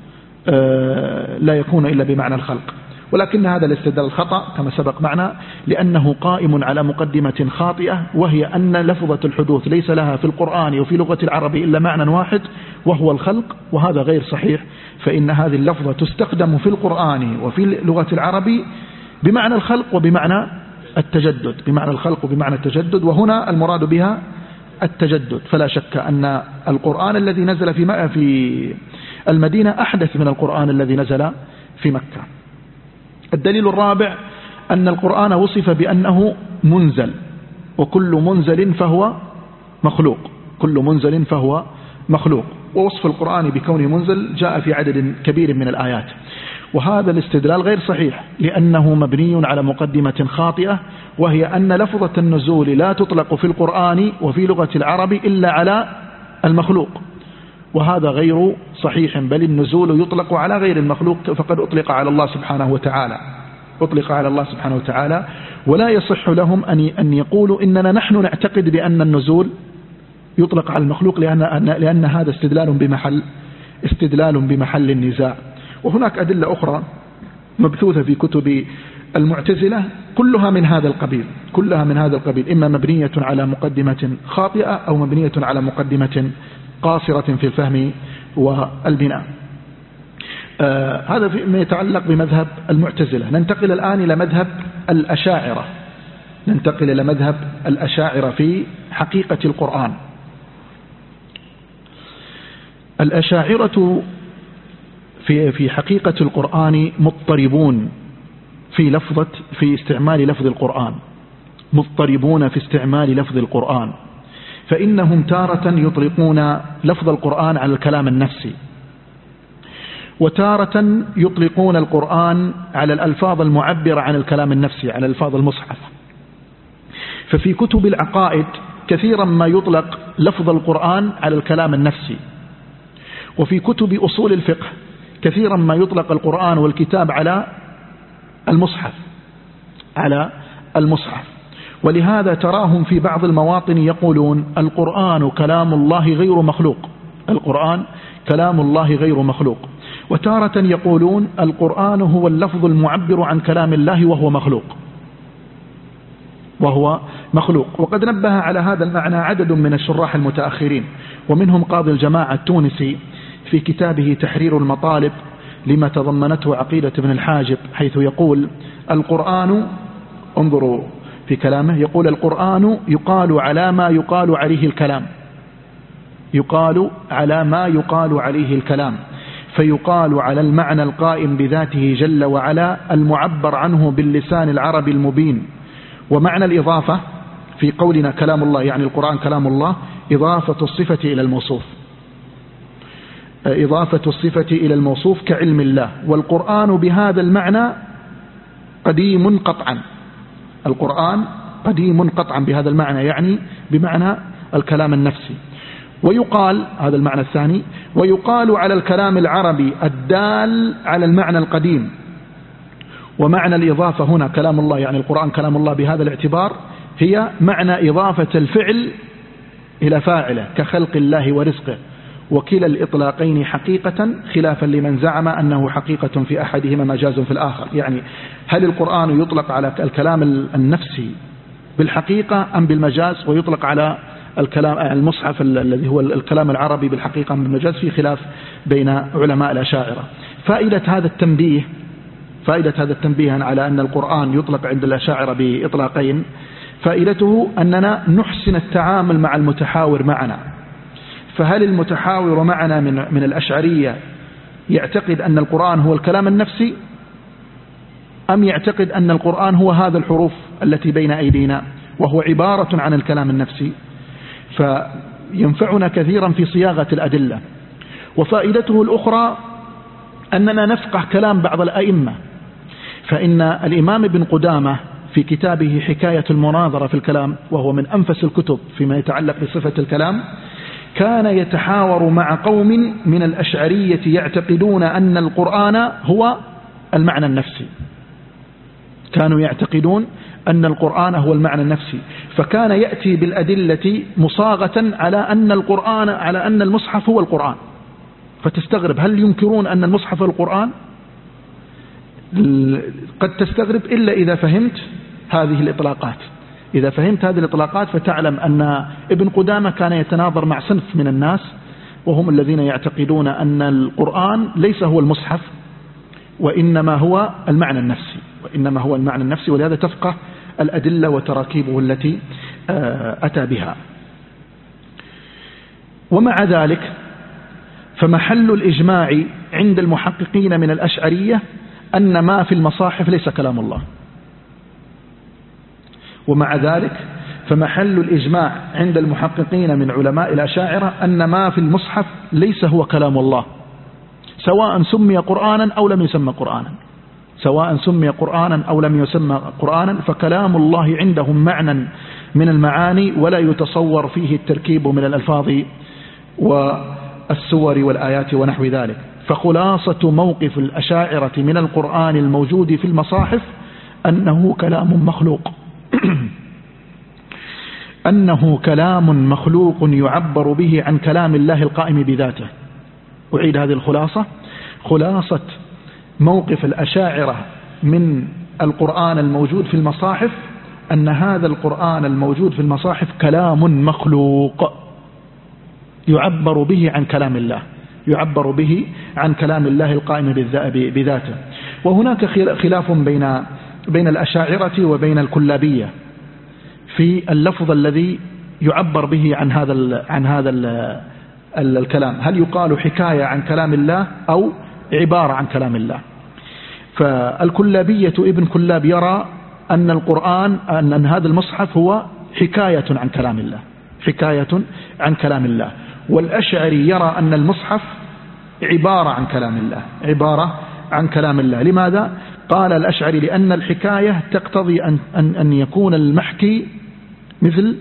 لا يكون إلا بمعنى الخلق، ولكن هذا الاستدلال خطأ كما سبق معنا، لأنه قائم على مقدمة خاطئة، وهي أن لفظة الحدوث ليس لها في القرآن وفي لغة العرب إلا معنى واحد وهو الخلق، وهذا غير صحيح. فإن هذه اللفظة تستخدم في القرآن وفي لغة العرب بمعنى الخلق وبمعنى التجدد، بمعنى الخلق وبمعنى التجدد، وهنا المراد بها التجدد. فلا شك أن القرآن الذي نزل في المدينة أحدث من القرآن الذي نزل في مكة. الدليل الرابع أن القرآن وصف بأنه منزل، وكل منزل فهو مخلوق، كل منزل فهو مخلوق، ووصف القرآن بكونه منزل جاء في عدد كبير من الآيات. وهذا الاستدلال غير صحيح، لأنه مبني على مقدمة خاطئة، وهي أن لفظة النزول لا تطلق في القرآن وفي لغة العرب إلا على المخلوق، وهذا غير صحيح، بل النزول يطلق على غير المخلوق، فقد أطلق على الله سبحانه وتعالى، أطلق على الله سبحانه وتعالى. ولا يصح لهم أن يقولوا إننا نحن نعتقد بأن النزول يطلق على المخلوق، لأن هذا استدلال بمحل النزاع. وهناك أدلة أخرى مبثوثة في كتب المعتزلة كلها من هذا القبيل، إما مبنية على مقدمة خاطئة أو مبنية على مقدمة قاصرة في الفهم والبناء. هذا فيما يتعلق بمذهب المعتزلة. ننتقل الآن إلى مذهب الأشاعرة في حقيقة القرآن. الأشاعرة في حقيقة القرآن مضطربون في استعمال لفظ القرآن، مضطربون في استعمال لفظ القرآن، فإنهم تارة يطلقون لفظ القرآن على الكلام النفسي، وتارة يطلقون القرآن على الألفاظ المعبرة عن الكلام النفسي، على ألفاظ المصحف. ففي كتب العقائد كثيرا ما يطلق لفظ القرآن على الكلام النفسي، وفي كتب أصول الفقه كثيرا ما يطلق القرآن والكتاب على المصحف. ولهذا تراهم في بعض المواطن يقولون القرآن كلام الله غير مخلوق، القرآن كلام الله غير مخلوق، وتارة يقولون القرآن هو اللفظ المعبر عن كلام الله وهو مخلوق. وقد نبه على هذا المعنى عدد من الشراح المتأخرين، ومنهم قاضي الجماعة التونسي في كتابه تحرير المطالب لما تضمنته عقيدة ابن الحاجب، حيث يقول القرآن، انظروا في كلامه، يقول القرآن يقال على ما يقال عليه الكلام، يقال على ما يقال عليه الكلام، فيقال على المعنى القائم بذاته جل وعلا المعبر عنه باللسان العربي المبين. ومعنى الإضافة في قولنا كلام الله، يعني القرآن كلام الله، إضافة الصفة إلى الموصوف، إضافة الصفة إلى الموصوف كعلم الله. والقرآن بهذا المعنى قديم قطعا، القرآن قديم قطعا بهذا المعنى، يعني بمعنى الكلام النفسي. ويقال، هذا المعنى الثاني، ويقال على الكلام العربي الدال على المعنى القديم. ومعنى الإضافة هنا كلام الله، يعني القرآن كلام الله بهذا الاعتبار، هي معنى إضافة الفعل إلى فاعله كخلق الله ورزقه، وكلا الإطلاقين حقيقة، خلافا لمن زعم أنه حقيقة في أحدهما مجاز في الآخر. يعني هل القرآن يطلق على الكلام النفسي بالحقيقة أم بالمجاز، ويطلق على الكلام المصحف الذي هو الكلام العربي بالحقيقة أم بالمجاز؟ في خلاف بين علماء الأشاعرة. فائدة هذا التنبيه على أن القرآن يطلق عند الأشاعرة بإطلاقين، فائدته أننا نحسن التعامل مع المتحاور معنا. فهل المتحاور معنا من الأشعرية يعتقد أن القرآن هو الكلام النفسي، أم يعتقد أن القرآن هو هذا الحروف التي بين أيدينا وهو عبارة عن الكلام النفسي؟ فينفعنا كثيرا في صياغة الأدلة. وفائدته الأخرى أننا نفقه كلام بعض الأئمة، فإن الإمام ابن قدامة في كتابه حكاية المناظرة في الكلام، وهو من أنفس الكتب فيما يتعلق بصفة الكلام، كان يتحاور مع قوم من الأشعرية يعتقدون أن القرآن هو المعنى النفسي. كانوا يعتقدون أن القرآن هو المعنى النفسي، فكان يأتي بالأدلة مصاغة على أن المصحف هو القرآن. فتستغرب، هل ينكرون أن المصحف القرآن؟ قد تستغرب إلا إذا فهمت هذه الإطلاقات. إذا فهمت هذه الإطلاقات فتعلم أن ابن قدامة كان يتناظر مع صنف من الناس، وهم الذين يعتقدون أن القرآن ليس هو المصحف، وإنما هو المعنى النفسي، ولهذا تفقه الأدلة وتراكيبه التي أتى بها. ومع ذلك فمحل الإجماع عند المحققين من الأشعرية أن ما في المصاحف ليس كلام الله. ومع ذلك فمحل الإجماع عند المحققين من علماء الأشاعرة أن ما في المصحف ليس هو كلام الله، سواء سمي قرآنا أو لم يسمى قرآنا، فكلام الله عندهم معنى من المعاني ولا يتصور فيه التركيب من الألفاظ والسور والآيات ونحو ذلك. فخلاصة موقف الأشاعرة من القرآن الموجود في المصاحف أنه كلام مخلوق يعبر به عن كلام الله القائم بذاته. أعيد هذه الخلاصة. خلاصة موقف الأشاعرة من القرآن الموجود في المصاحف أن هذا القرآن الموجود في المصاحف كلام مخلوق يعبر به عن كلام الله القائم بذاته. وهناك خلاف بين الأشاعرة وبين الكلابية في اللفظ الذي يعبر به عن هذا الكلام، هل يقال حكاية عن كلام الله أو عبارة عن كلام الله؟ فالكلابية ابن كلاب يرى أن القرآن أن هذا المصحف هو حكاية عن كلام الله، والأشعري يرى أن المصحف عبارة عن كلام الله. لماذا؟ قال الأشعري لأن الحكاية تقتضي أن يكون المحكي مثل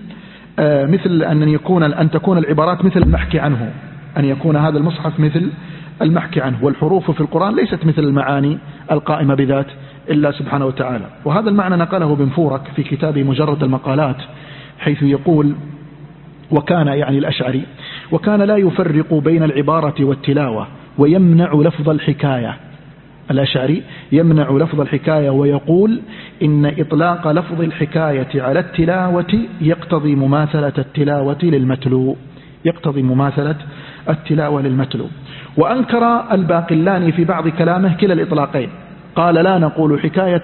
أن تكون العبارات مثل المحكي عنه، أن يكون هذا المصحف مثل المحكي عنه، والحروف في القرآن ليست مثل المعاني القائمة بذات إلا سبحانه وتعالى. وهذا المعنى نقله بن فورك في كتابه مجرد المقالات، حيث يقول وكان يعني الأشعري وكان لا يفرق بين العبارة والتلاوة ويمنع لفظ الحكاية. الأشعري يمنع لفظ الحكاية ويقول إن إطلاق لفظ الحكاية على التلاوة يقتضي مماثلة التلاوة للمتلو. وأنكر الباقلاني في بعض كلامه كلا الإطلاقين، قال لا نقول حكاية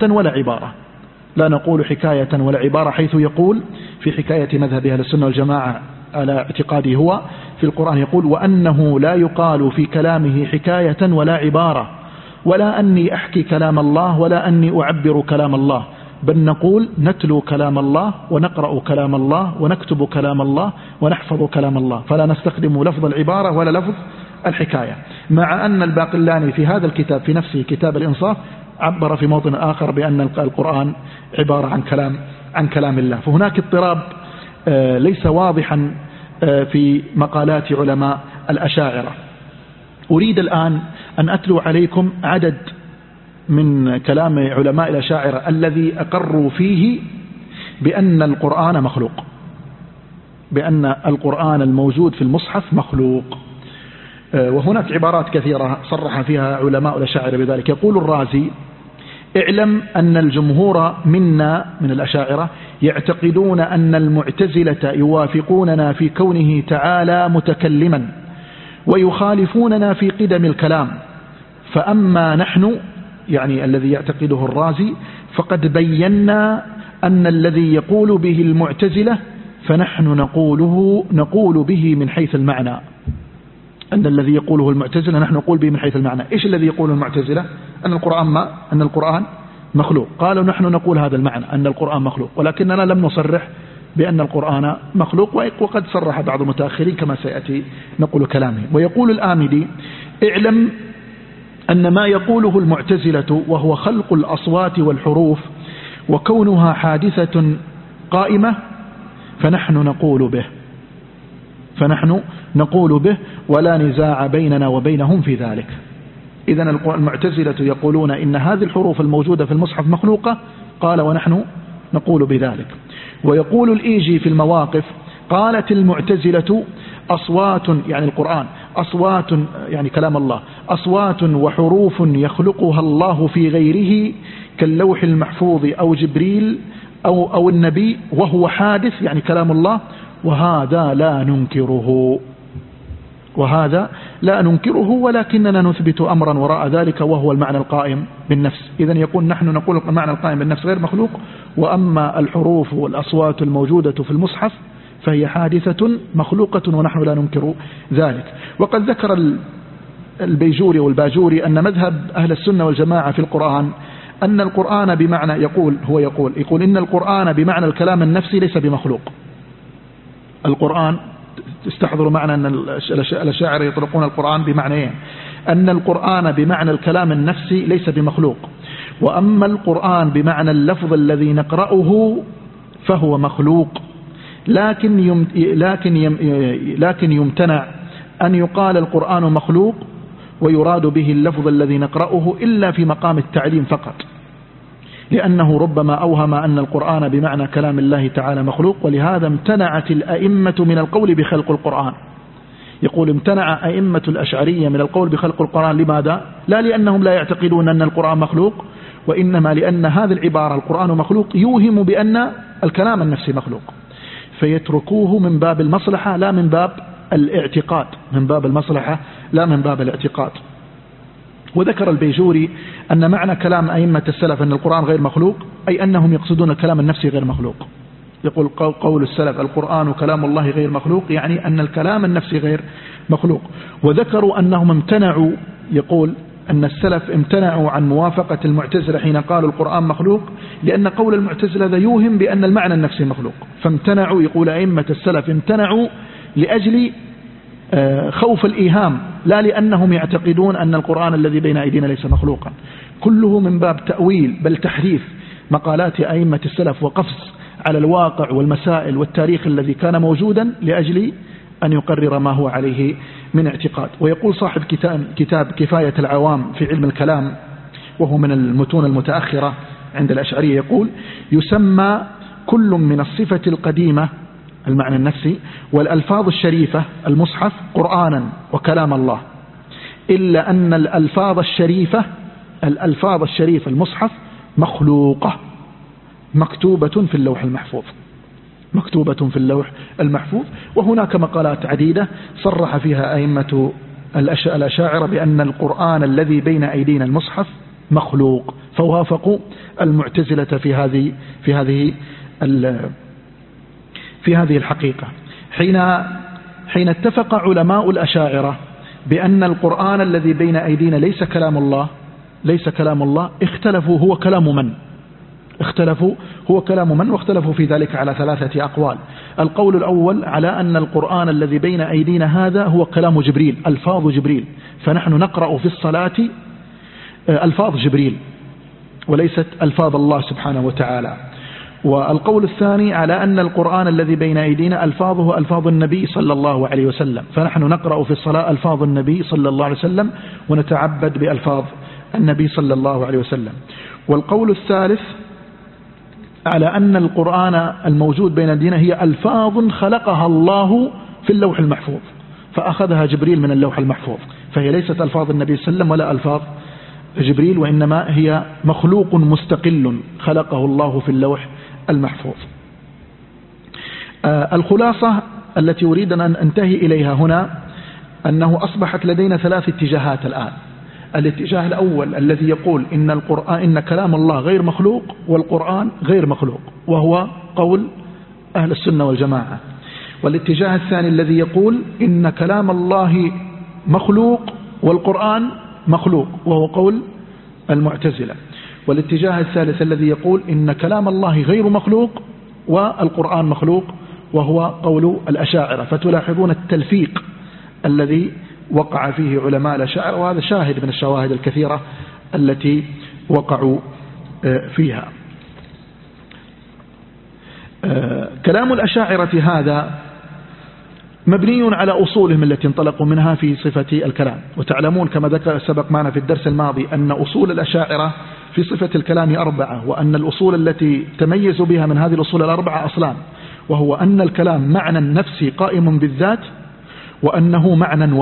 ولا عبارة، حيث يقول في حكاية مذهب أهل السنة والجماعة على اعتقاده هو في القرآن، يقول وأنه لا يقال في كلامه حكاية ولا عبارة، ولا أني أحكي كلام الله ولا أني أعبر كلام الله، بل نقول نتلو كلام الله ونقرأ كلام الله ونكتب كلام الله ونحفظ كلام الله، فلا نستخدم لفظ العبارة ولا لفظ الحكاية. مع أن الباقلاني في هذا الكتاب في نفسه كتاب الإنصاف عبر في موطن آخر بأن القرآن عبارة عن كلام الله. فهناك اضطراب ليس واضحا في مقالات علماء الأشاعرة. أريد الآن أن أتلو عليكم عدد من كلام علماء الأشاعرة الذي أقروا فيه بأن القرآن مخلوق، بأن القرآن الموجود في المصحف مخلوق. وهناك عبارات كثيرة صرح فيها علماء الأشاعرة بذلك. يقول الرازي اعلم أن الجمهور منا من الأشاعرة يعتقدون أن المعتزلة يوافقوننا في كونه تعالى متكلما ويخالفوننا في قدم الكلام، فأما نحن يعني الذي يعتقده الرازي فقد بينا أن الذي يقول به المعتزلة فنحن نقول به من حيث المعنى. أن الذي يقوله المعتزلة نحن نقول به من حيث المعنى. إيش الذي يقوله المعتزلة؟ أن القرآن مخلوق. قالوا نحن نقول هذا المعنى أن القرآن مخلوق، ولكننا لم نصرح بأن القرآن مخلوق، وقد صرح بعض المتأخرين كما سيأتي نقول كلامه. ويقول الآمدي اعلم أن ما يقوله المعتزلة وهو خلق الأصوات والحروف وكونها حادثة قائمة فنحن نقول به ولا نزاع بيننا وبينهم في ذلك. إذن المعتزلة يقولون إن هذه الحروف الموجودة في المصحف مخلوقة، قال ونحن نقول بذلك. ويقول الإيجي في المواقف: قالت المعتزلة أصوات، يعني القرآن، أصوات يعني كلام الله، أصوات وحروف يخلقها الله في غيره كاللوح المحفوظ أو جبريل أو النبي وهو حادث، يعني كلام الله، وهذا لا ننكره ولكننا نثبت أمرا وراء ذلك وهو المعنى القائم بالنفس. إذن يقول نحن نقول المعنى القائم بالنفس غير مخلوق، وأما الحروف والأصوات الموجودة في المصحف فهي حادثة مخلوقة ونحن لا ننكر ذلك. وقد ذكر البيجوري والباجوري أن مذهب أهل السنة والجماعة في القرآن أن القرآن بمعنى يقول إن القرآن بمعنى الكلام النفسي ليس بمخلوق. القرآن استحضروا معنى أن الأشاعرة يطلقون القرآن بمعنى أن القرآن بمعنى الكلام النفسي ليس بمخلوق، وأما القرآن بمعنى اللفظ الذي نقرأه فهو مخلوق، لكن يمتنع أن يقال القرآن مخلوق ويراد به اللفظ الذي نقرأه إلا في مقام التعليم فقط، لأنه ربما أوهم أن القرآن بمعنى كلام الله تعالى مخلوق، ولهذا امتنعت الأئمة من القول بخلق القرآن. يقول امتنع أئمة الأشعرية من القول بخلق القرآن. لماذا؟ لا لأنهم لا يعتقدون أن القرآن مخلوق، وإنما لأن هذه العبارة القرآن مخلوق يوهم بأن الكلام النفسي مخلوق، فيتركوه من باب المصلحة لا من باب الاعتقاد، من باب المصلحة لا من باب الاعتقاد. وذكر البيجوري أن معنى كلام أئمة السلف أن القرآن غير مخلوق أي أنهم يقصدون الكلام النفسي غير مخلوق. يقول قول السلف القرآن كلام الله غير مخلوق، يعني أن الكلام النفسي غير مخلوق. وذكروا أنهم امتنعوا، يقول أن السلف امتنعوا عن موافقة المعتزلة حين قالوا القرآن مخلوق، لأن قول المعتزلة ذا يوهم بأن المعنى النفسي مخلوق، فامتنعوا. يقول أئمة السلف امتنعوا لأجل خوف الإيهام، لا لأنهم يعتقدون أن القرآن الذي بين أيدينا ليس مخلوقا. كله من باب تأويل بل تحريف مقالات أئمة السلف وقفز على الواقع والمسائل والتاريخ الذي كان موجودا لأجل أن يقرر ما هو عليه من اعتقاد. ويقول صاحب كتاب كفاية العوام في علم الكلام، وهو من المتون المتأخرة عند الأشعرية، يقول يسمى كل من الصفة القديمة المعنى النفسي والألفاظ الشريفة المصحف قرآنا وكلام الله، إلا أن الألفاظ الشريفة المصحف مخلوقة مكتوبة في اللوح المحفوظ. وهناك مقالات عديدة صرح فيها أئمة الأشاعرة بأن القرآن الذي بين أيدينا المصحف مخلوق، فوافقوا المعتزلة في هذه الحقيقة. حين اتفق علماء الأشاعرة بأن القرآن الذي بين أيدينا ليس كلام الله، اختلفوا هو كلام من، واختلفوا في ذلك على 3 أقوال. القول الأول على أن القرآن الذي بين أيدينا هذا هو كلام جبريل، ألفاظ جبريل، فنحن نقرأ في الصلاة ألفاظ جبريل وليست ألفاظ الله سبحانه وتعالى. والقول الثاني على أن القرآن الذي بين أيدينا ألفاظه ألفاظ النبي صلى الله عليه وسلم، فنحن نقرأ في الصلاة ألفاظ النبي صلى الله عليه وسلم ونتعبد بألفاظ النبي صلى الله عليه وسلم. والقول الثالث على أن القرآن الموجود بين أيدينا هي ألفاظ خلقها الله في اللوح المحفوظ، فأخذها جبريل من اللوح المحفوظ، فهي ليست ألفاظ النبي صلى الله عليه وسلم ولا ألفاظ جبريل، وإنما هي مخلوق مستقل خلقه الله في اللوح المحفوظ. الخلاصة التي أريد أن أنتهي إليها هنا أنه أصبحت لدينا 3 اتجاهات الآن. الاتجاه الأول الذي يقول إن كلام الله غير مخلوق والقرآن غير مخلوق، وهو قول أهل السنة والجماعة. والاتجاه الثاني الذي يقول إن كلام الله مخلوق والقرآن مخلوق، وهو قول المعتزلة. والاتجاه الثالث الذي يقول إن كلام الله غير مخلوق والقرآن مخلوق، وهو قول الأشاعرة. فتلاحظون التلفيق الذي وقع فيه علماء الأشاعرة، وهذا شاهد من الشواهد الكثيرة التي وقعوا فيها. كلام الأشاعرة هذا مبني على أصولهم التي انطلقوا منها في صفة الكلام. وتعلمون كما ذكر سبق معنا في الدرس الماضي أن أصول الأشاعرة في صفة الكلام 4، وأن الأصول التي تميزوا بها من هذه الأصول 4 أصلان، وهو أن الكلام معنى نفسي قائم بالذات، وأنه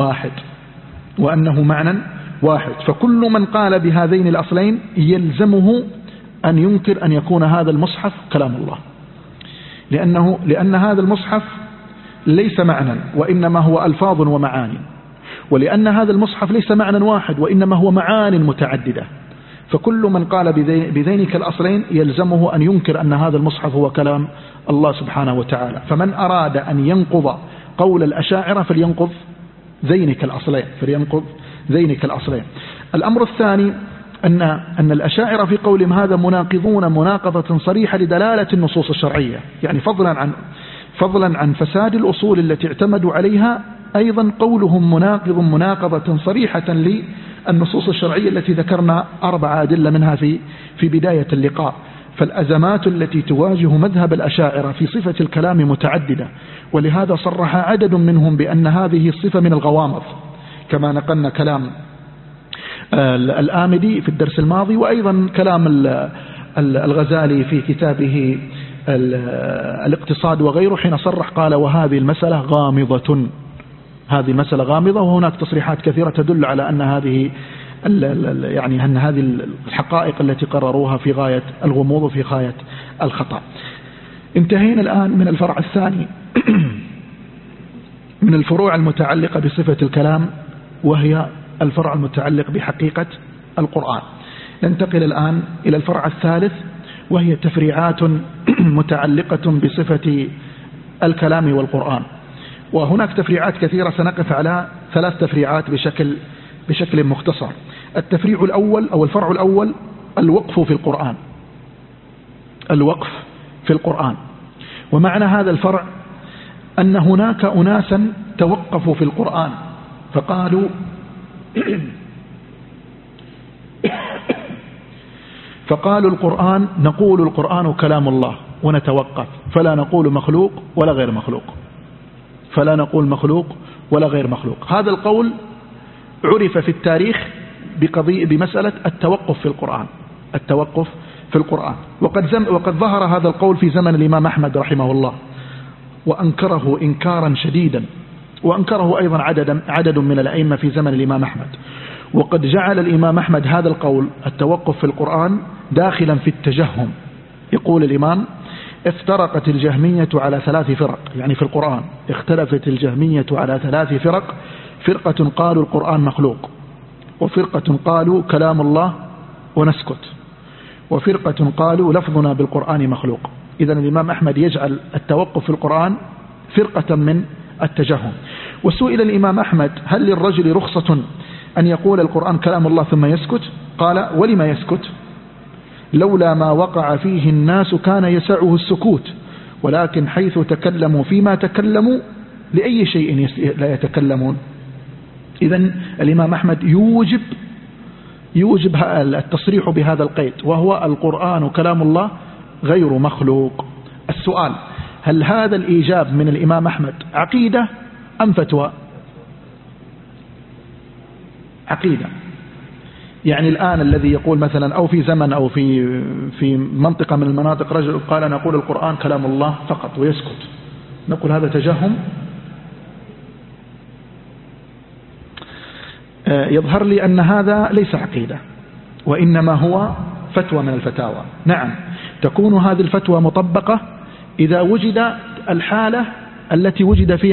معنى واحد. فكل من قال بهذين الأصلين يلزمه أن ينكر أن يكون هذا المصحف كلام الله، لأن هذا المصحف ليس معنى وإنما هو ألفاظ ومعاني، ولأن هذا المصحف ليس معنى واحد وإنما هو معان متعددة. فكل من قال بذينك الأصلين يلزمه أن ينكر أن هذا المصحف هو كلام الله سبحانه وتعالى. فمن أراد أن ينقض قول الأشاعرة فلينقض ذينك الأصلين. الأمر الثاني أن الأشاعرة في قولهم هذا مناقضون مناقضة صريحة لدلالة النصوص الشرعية، يعني فضلا عن فساد الأصول التي اعتمدوا عليها، أيضا قولهم مناقض مناقضة صريحة للنصوص الشرعية التي ذكرنا 4 أدلة منها في بداية اللقاء. فالأزمات التي تواجه مذهب الأشاعرة في صفة الكلام متعددة، ولهذا صرح عدد منهم بأن هذه الصفة من الغوامض، كما نقلنا كلام الآمدي في الدرس الماضي، وأيضا كلام الغزالي في كتابه الاقتصاد وغيره، حين صرح قال وهذه المسألة غامضة، هذه مسألة غامضة. وهناك تصريحات كثيرة تدل على أن هذه الحقائق التي قرروها في غاية الغموض وفي غاية الخطأ. انتهينا الآن من الفرع الثاني من الفروع المتعلقة بصفة الكلام، وهي الفرع المتعلق بحقيقة القرآن. ننتقل الآن إلى الفرع الثالث، وهي تفريعات متعلقة بصفة الكلام والقرآن. وهناك تفريعات كثيرة، سنقف على 3 تفريعات بشكل مختصر. التفريع الأول أو الفرع الأول الوقف في القرآن. ومعنى هذا الفرع أن هناك أناسا توقفوا في القرآن فقالوا نقول القرآن كلام الله ونتوقف، فلا نقول مخلوق ولا غير مخلوق. هذا القول عرف في التاريخ بمسألة التوقف في القرآن. وقد ظهر هذا القول في زمن الإمام أحمد رحمه الله، وأنكره إنكارا شديدا، وأنكره أيضا عدد من الأئمة في زمن الإمام أحمد. وقد جعل الإمام أحمد هذا القول التوقف في القرآن داخلا في التجهم. يقول الإمام افترقت الجهمية على 3 فرق، يعني في القرآن اختلفت الجهمية على 3 فرق: فرقة قالوا القرآن مخلوق، وفرقة قالوا كلام الله ونسكت، وفرقة قالوا لفظنا بالقرآن مخلوق. إذن الإمام أحمد يجعل التوقف في القرآن فرقة من التجهم. وسئل الإمام أحمد هل للرجل رخصة أن يقول القرآن كلام الله ثم يسكت؟ قال ولما يسكت؟ لولا ما وقع فيه الناس كان يسعه السكوت، ولكن حيث تكلموا فيما تكلموا لأي شيء لا يتكلمون. إذن الإمام أحمد يوجب التصريح بهذا القيد، وهو القرآن كلام الله غير مخلوق. السؤال: هل هذا الإيجاب من الإمام أحمد عقيدة أم فتوى؟ عقيدة. يعني الآن الذي يقول مثلا أو في زمن أو في منطقة من المناطق رجل قال نقول القرآن كلام الله فقط ويسكت، نقول هذا تجهم؟ يظهر لي أن هذا ليس عقيدة، وإنما هو فتوى من الفتاوى. نعم، تكون هذه الفتوى مطبقة إذا وجد الحالة التي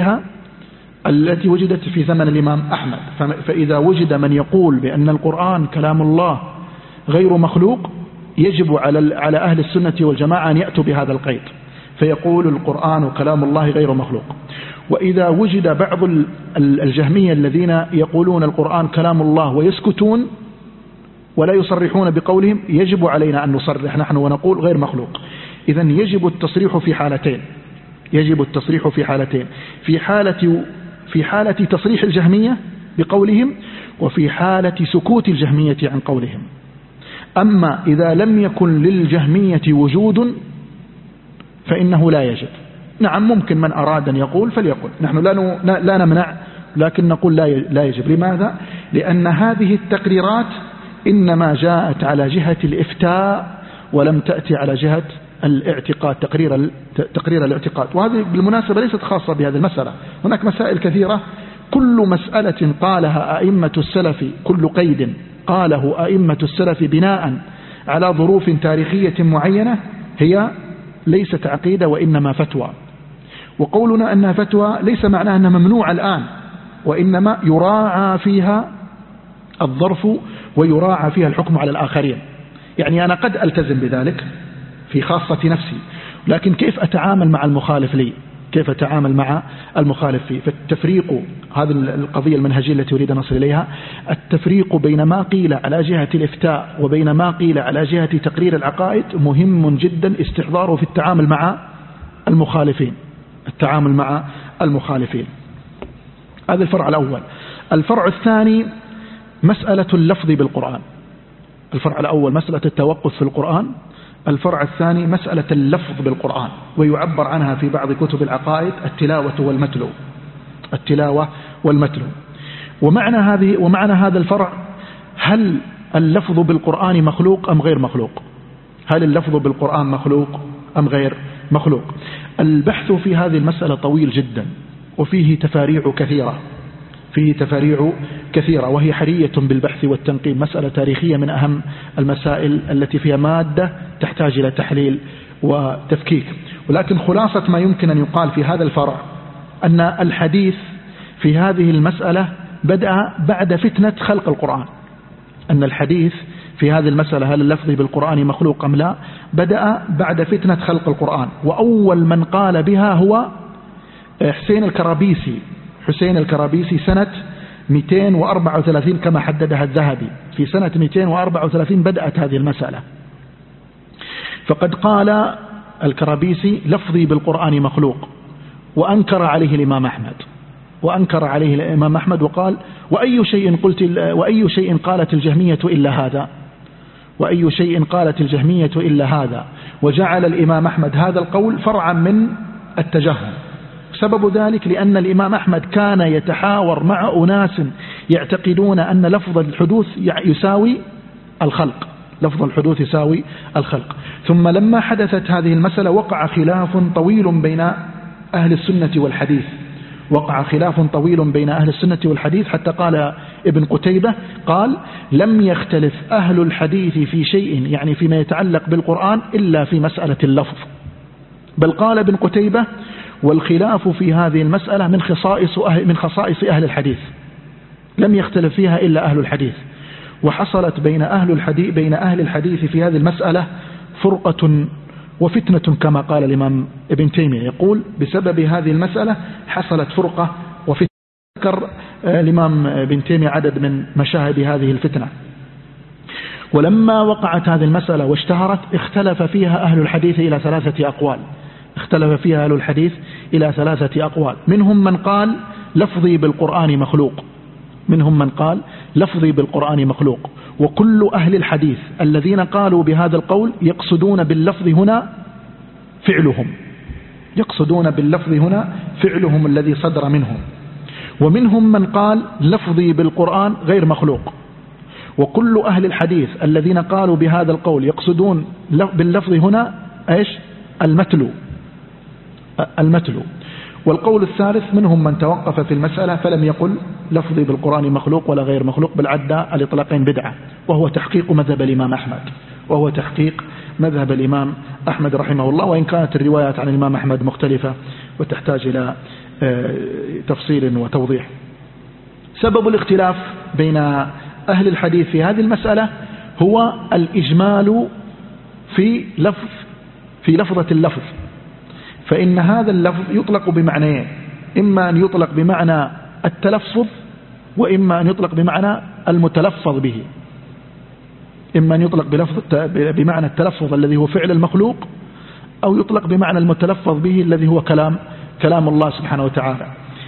وجدت في زمن الإمام أحمد. فإذا وجد من يقول بأن القرآن كلام الله غير مخلوق، يجب على أهل السنة والجماعة أن يأتوا بهذا القيد، فيقول القرآن كلام الله غير مخلوق. وإذا وجد بعض الجهمية الذين يقولون القرآن كلام الله ويسكتون ولا يصرحون بقولهم، يجب علينا أن نصرح نحن ونقول غير مخلوق. إذن يجب التصريح في حالتين: في حالة تصريح الجهمية بقولهم، وفي حالة سكوت الجهمية عن قولهم. أما إذا لم يكن للجهمية وجود فإنه لا يجب. نعم ممكن من أراد أن يقول فليقول، نحن لا نمنع، لكن نقول لا يجب. لماذا؟ لأن هذه التقريرات إنما جاءت على جهة الإفتاء ولم تأتي على جهة الاعتقاد، تقرير الاعتقاد. وهذه بالمناسبة ليست خاصة بهذه المسألة، هناك مسائل كثيرة كل مسألة قالها أئمة السلف، كل قيد قاله أئمة السلف بناء على ظروف تاريخية معينة هي ليست عقيدة وإنما فتوى. وقولنا أنها فتوى ليس معناه أنها ممنوعة الآن، وإنما يراعى فيها الظرف ويراعى فيها الحكم على الآخرين. يعني أنا قد ألتزم بذلك في خاصة نفسي، لكن كيف أتعامل مع المخالف لي؟ كيف أتعامل مع المخالف فيه؟ فالتفريق، هذه القضية المنهجية التي أريد أن أصل إليها، التفريق بين ما قيل على جهة الإفتاء وبين ما قيل على جهة تقرير العقائد مهم جدا استحضاره في التعامل مع المخالفين، التعامل مع المخالفين. هذا الفرع الأول. الفرع الثاني مسألة اللفظ بالقرآن. الفرع الأول مسألة التوقف في القرآن، الفرع الثاني مسألة اللفظ بالقرآن، ويعبر عنها في بعض كتب العقائد التلاوة والمتلو، التلاوة والمتلو. ومعنى هذا الفرع، هل اللفظ بالقرآن مخلوق أم غير مخلوق؟ هل اللفظ بالقرآن مخلوق أم غير مخلوق؟ البحث في هذه المسألة طويل جدا، وفيه تفاريع كثيرة، وهي حرية بالبحث والتنقيب، مسألة تاريخية من أهم المسائل التي فيها مادة تحتاج إلى تحليل وتفكيك. ولكن خلاصة ما يمكن أن يقال في هذا الفرع أن الحديث في هذه المسألة بدأ بعد فتنة خلق القرآن. أن الحديث في هذه المسألة، هل اللفظ بالقرآن مخلوق أم لا، بدأ بعد فتنة خلق القرآن. وأول من قال بها هو حسين الكرابيسي سنة 234 كما حددها الذهبي. في سنة 234 بدأت هذه المسألة. فقد قال الكرابيسي لفظي بالقرآن مخلوق، وأنكر عليه الإمام أحمد وقال وأي شيء قالت الجهمية إلا هذا، وجعل الإمام أحمد هذا القول فرعا من التجهم. سبب ذلك لأن الإمام أحمد كان يتحاور مع أناس يعتقدون أن لفظ الحدوث يساوي الخلق. ثم لما حدثت هذه المسألة وقع خلاف طويل بين أهل السنة والحديث، حتى قال ابن قتيبة قال لم يختلف أهل الحديث في شيء، يعني فيما يتعلق بالقرآن، إلا في مسألة اللفظ. بل قال ابن قتيبة والخلاف في هذه المسألة من خصائص أهل الحديث، لم يختلف فيها إلا أهل الحديث. وحصلت بين أهل الحديث في هذه المسألة فرقة وفتنة كما قال الإمام ابن تيمية، يقول بسبب هذه المسألة حصلت فرقة وفتنة. ذكر الإمام ابن تيمية عدد من مشاهد هذه الفتنة. ولما وقعت هذه المسألة واشتهرت اختلف فيها أهل الحديث إلى 3 أقوال. منهم من قال لفظي بالقرآن مخلوق، وكل أهل الحديث الذين قالوا بهذا القول يقصدون باللفظ هنا فعلهم الذي صدر منهم. ومنهم من قال لفظي بالقرآن غير مخلوق، وكل أهل الحديث الذين قالوا بهذا القول يقصدون باللفظ هنا المتلو. والقول الثالث منهم من توقف في المسألة فلم يقل لفظي بالقرآن مخلوق ولا غير مخلوق، بل عدى الإطلاقين بدعة، وهو تحقيق مذهب الإمام أحمد رحمه الله، وإن كانت الروايات عن الإمام أحمد مختلفة وتحتاج إلى تفصيل وتوضيح. سبب الاختلاف بين أهل الحديث في هذه المسألة هو الإجمال في لفظة اللفظ. فإن هذا اللفظ يطلق بمعنيين، إما أن يطلق بمعنى التلفظ، وإما أن يطلق بمعنى المتلفظ به. إما أن يطلق بمعنى التلفظ الذي هو فعل المخلوق، أو يطلق بمعنى المتلفظ به الذي هو كلام الله سبحانه وتعالى.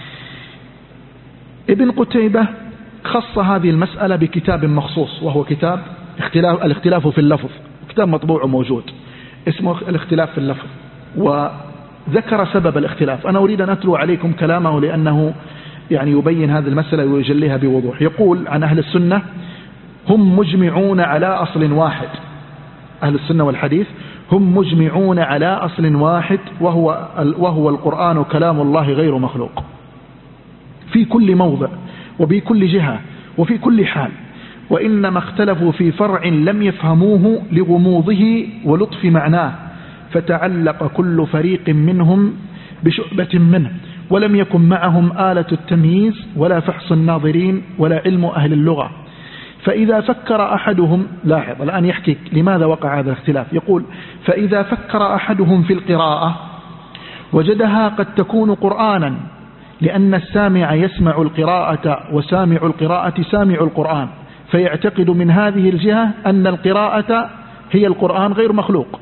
ابن قتيبة خص هذه المسألة بكتاب مخصوص، وهو كتاب الاختلاف في اللفظ، كتاب مطبوع وموجود اسمه الاختلاف في اللفظ. وذكر سبب الاختلاف. أنا أريد أن أتلو عليكم كلامه لأنه يعني يبين هذه المسألة ويجليها بوضوح. يقول عن أهل السنة: هم مجمعون على أصل واحد. أهل السنة والحديث هم مجمعون على أصل واحد وهو القرآن كلام الله غير مخلوق في كل موضع وبكل جهة وفي كل حال، وإنما اختلفوا في فرع لم يفهموه لغموضه ولطف معناه، فتعلق كل فريق منهم بشعبة منه، ولم يكن معهم آلة التمييز ولا فحص الناظرين ولا علم أهل اللغة. فإذا فكر أحدهم، لاحظ الآن يحكي لماذا وقع هذا الاختلاف، يقول: فإذا فكر أحدهم في القراءة وجدها قد تكون قرآنا، لأن السامع يسمع القراءة وسامع القراءة سامع القرآن، فيعتقد من هذه الجهة أن القراءة هي القرآن غير مخلوق.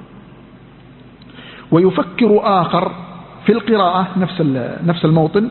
ويفكر آخر في القراءة نفس الموطن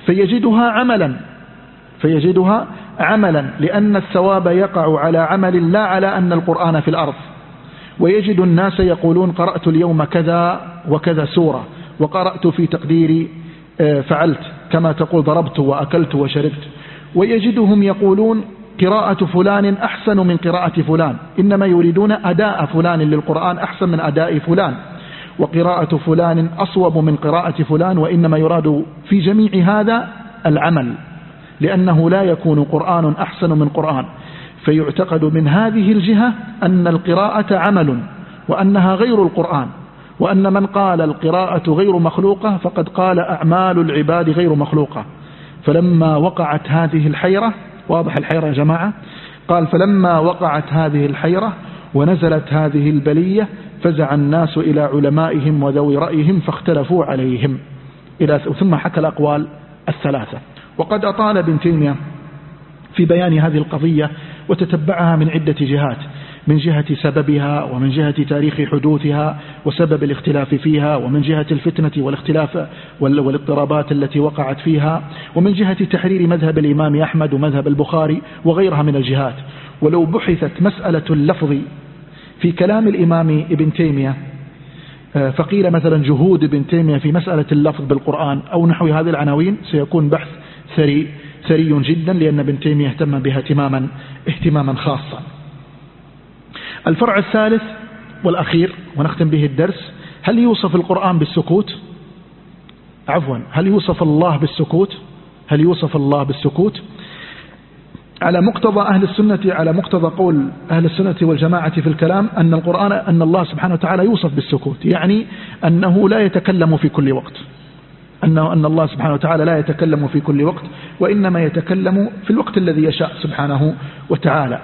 فيجدها عملا لأن الثواب يقع على عمل لا على أن القرآن في الأرض. ويجد الناس يقولون: قرأت اليوم كذا وكذا سورة، وقرأت في تقديري فعلت، كما تقول ضربت وأكلت وشربت. ويجدهم يقولون: قراءة فلان أحسن من قراءة فلان، إنما يريدون أداء فلان للقرآن أحسن من أداء فلان، وقراءة فلان أصوب من قراءة فلان، وإنما يراد في جميع هذا العمل، لأنه لا يكون قرآن أحسن من قرآن. فيعتقد من هذه الجهة أن القراءة عمل وأنها غير القرآن، وأن من قال القراءة غير مخلوقة فقد قال أعمال العباد غير مخلوقة. فلما وقعت هذه الحيرة، واضح الحيرة يا جماعة، قال: فلما وقعت هذه الحيرة ونزلت هذه البلية فزع الناس إلى علمائهم وذوي رأيهم فاختلفوا عليهم، ثم حكى الأقوال الثلاثة. وقد أطال ابن تيمية في بيان هذه القضية وتتبعها من عدة جهات، من جهة سببها، ومن جهة تاريخ حدوثها وسبب الاختلاف فيها، ومن جهة الفتنة والاختلاف والاضطرابات التي وقعت فيها، ومن جهة تحرير مذهب الإمام أحمد ومذهب البخاري وغيرها من الجهات. ولو بحثت مسألة اللفظ في كلام الإمام ابن تيمية فقيل مثلا جهود ابن تيمية في مسألة اللفظ بالقرآن أو نحو هذه العناوين، سيكون بحث ثري جدا، لأن ابن تيمية اهتم بها اهتماما خاصا. الفرع الثالث والأخير ونختم به الدرس: هل يوصف القرآن بالسكوت؟ هل يوصف الله بالسكوت؟ على مقتضى قول أهل السنة والجماعة في الكلام أن الله سبحانه وتعالى يوصف بالسكوت، يعني أنه لا يتكلم في كل وقت، أن الله سبحانه وتعالى لا يتكلم في كل وقت، وإنما يتكلم في الوقت الذي يشاء سبحانه وتعالى.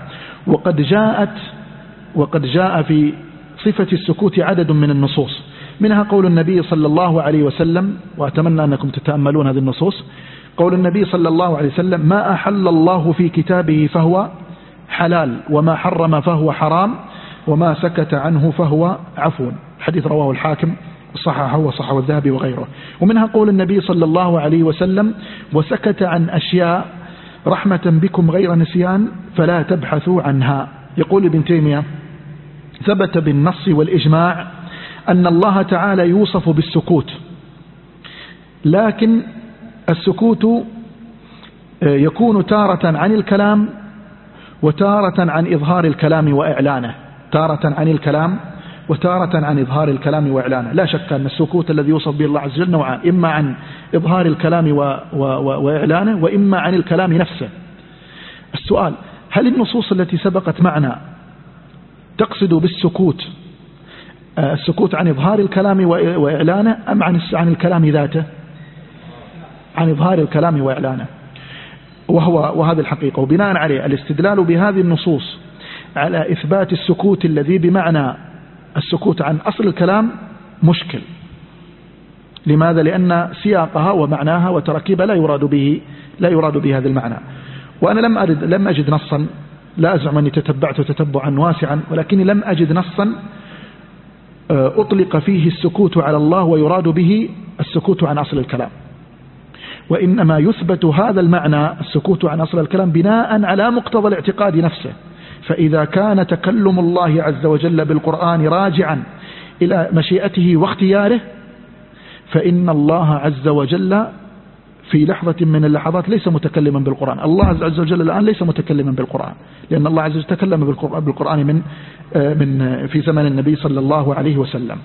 وقد جاء في صفة السكوت عدد من النصوص، منها قول النبي صلى الله عليه وسلم، وأتمنى أنكم تتأملون هذه النصوص. قول النبي صلى الله عليه وسلم: ما أحل الله في كتابه فهو حلال، وما حرم فهو حرام، وما سكت عنه فهو عفو. حديث رواه الحاكم وصححه الذهبي وغيره. ومنها قول النبي صلى الله عليه وسلم: وسكت عن أشياء رحمة بكم غير نسيان فلا تبحثوا عنها. يقول ابن تيمية: ثبت بالنص والإجماع أن الله تعالى يوصف بالسكوت، لكن السكوت يكون تارة عن الكلام وتارة عن إظهار الكلام وإعلانه، لا شك أن السكوت الذي يوصف به الله عز وجل نوعان: إما عن إظهار الكلام وإعلانه، وإما عن الكلام نفسه. السؤال: هل النصوص التي سبقت معنا تقصد بالسكوت السكوت عن إظهار الكلام وإعلانه، أم عن الكلام ذاته؟ عن إظهار الكلام وإعلانه، وهذه الحقيقة. وبناء عليه الاستدلال بهذه النصوص على إثبات السكوت الذي بمعنى السكوت عن أصل الكلام مشكل. لماذا؟ لأن سياقها ومعناها وتركيبها لا يراد به هذا المعنى. وأنا لم أجد نصا، لا أزعم أني تتبعت تتبعا واسعا، ولكني لم أجد نصا أطلق فيه السكوت على الله ويراد به السكوت عن أصل الكلام. وإنما يثبت هذا المعنى السكوت عن أصل الكلام بناء على مقتضى الاعتقاد نفسه. فإذا كان تكلم الله عز وجل بالقرآن راجعا إلى مشيئته واختياره فإن الله عز وجل في لحظة من اللحظات ليس متكلما بالقرآن. الله عز وجل الآن ليس متكلما بالقرآن، لأن الله عز وجل تكلم بالقرآن من في زمن النبي صلى الله عليه وسلم.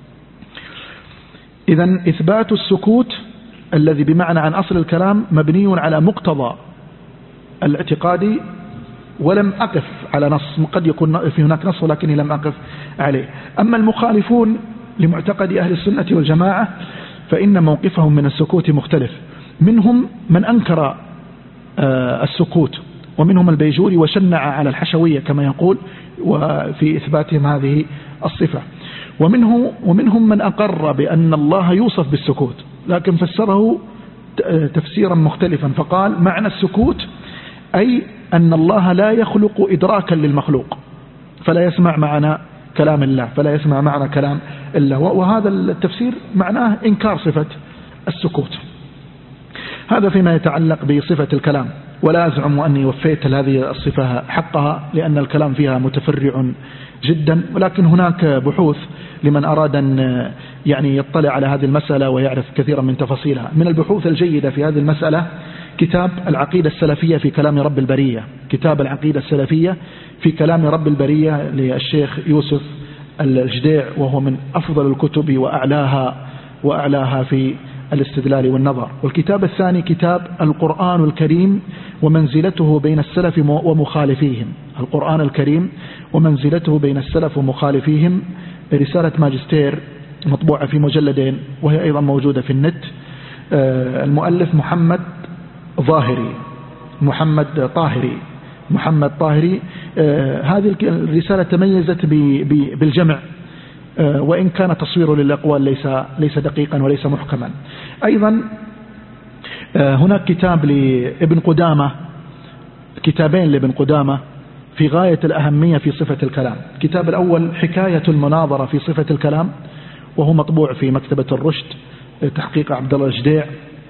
إذن إثبات السكوت الذي بمعنى عن أصل الكلام مبني على مقتضى الاعتقادي، ولم أقف على نص، قد يكون في هناك نص ولكني لم أقف عليه. أما المخالفون لمعتقد أهل السنة والجماعة فإن موقفهم من السكوت مختلف. منهم من أنكر السكوت، ومنهم البيجوري وشنع على الحشوية كما يقول وفي إثباتهم هذه الصفة، ومنهم من أقر بأن الله يوصف بالسكوت لكن فسره تفسيرا مختلفا، فقال معنى السكوت أي أن الله لا يخلق إدراكا للمخلوق، فلا يسمع معنا كلام الله، فلا يسمع معنا كلام الله، وهذا التفسير معناه إنكار صفة السكوت. هذا فيما يتعلق بصفة الكلام، ولا أزعم أني وفيت هذه الصفة حقها لأن الكلام فيها متفرع جدا، ولكن هناك بحوث لمن أراد أن يعني يطلع على هذه المسألة ويعرف كثيرا من تفاصيلها. من البحوث الجيدة في هذه المسألة كتاب العقيدة السلفية في كلام رب البرية، كتاب العقيدة السلفية في كلام رب البرية للشيخ يوسف الجديع، وهو من أفضل الكتب وأعلاها في الاستدلال والنظر. والكتاب الثاني كتاب القرآن الكريم ومنزلته بين السلف ومخالفيهم، القرآن الكريم ومنزلته بين السلف ومخالفيهم، رسالة ماجستير مطبوعة في مجلدين وهي أيضا موجودة في النت. المؤلف محمد طاهري. هذه الرسالة تميزت بالجمع، وإن كان تصويره للأقوال ليس دقيقا وليس محكما. أيضا هناك كتاب لابن قدامة، كتابين لابن قدامة في غاية الأهمية في صفة الكلام. الكتاب الأول حكاية المناظرة في صفة الكلام، وهو مطبوع في مكتبة الرشد تحقيق عبد الله الجديع.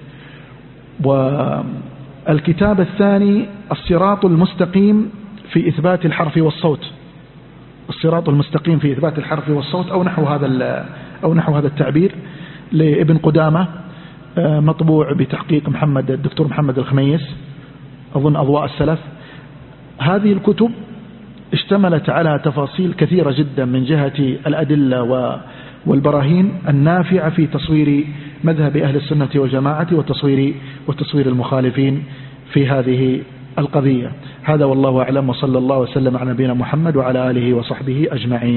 والكتاب الثاني الصراط المستقيم في إثبات الحرف والصوت، الصراط المستقيم في إثبات الحرف والصوت أو نحو هذا التعبير لابن قدامة، مطبوع بتحقيق الدكتور محمد الخميس، أظن أضواء السلف. هذه الكتب اشتملت على تفاصيل كثيرة جدا من جهة الأدلة والبراهين النافعة في تصوير مذهب أهل السنة والجماعة وتصوير المخالفين في هذه القضية. هذا والله أعلم، وصلى الله وسلم على نبينا محمد وعلى آله وصحبه أجمعين.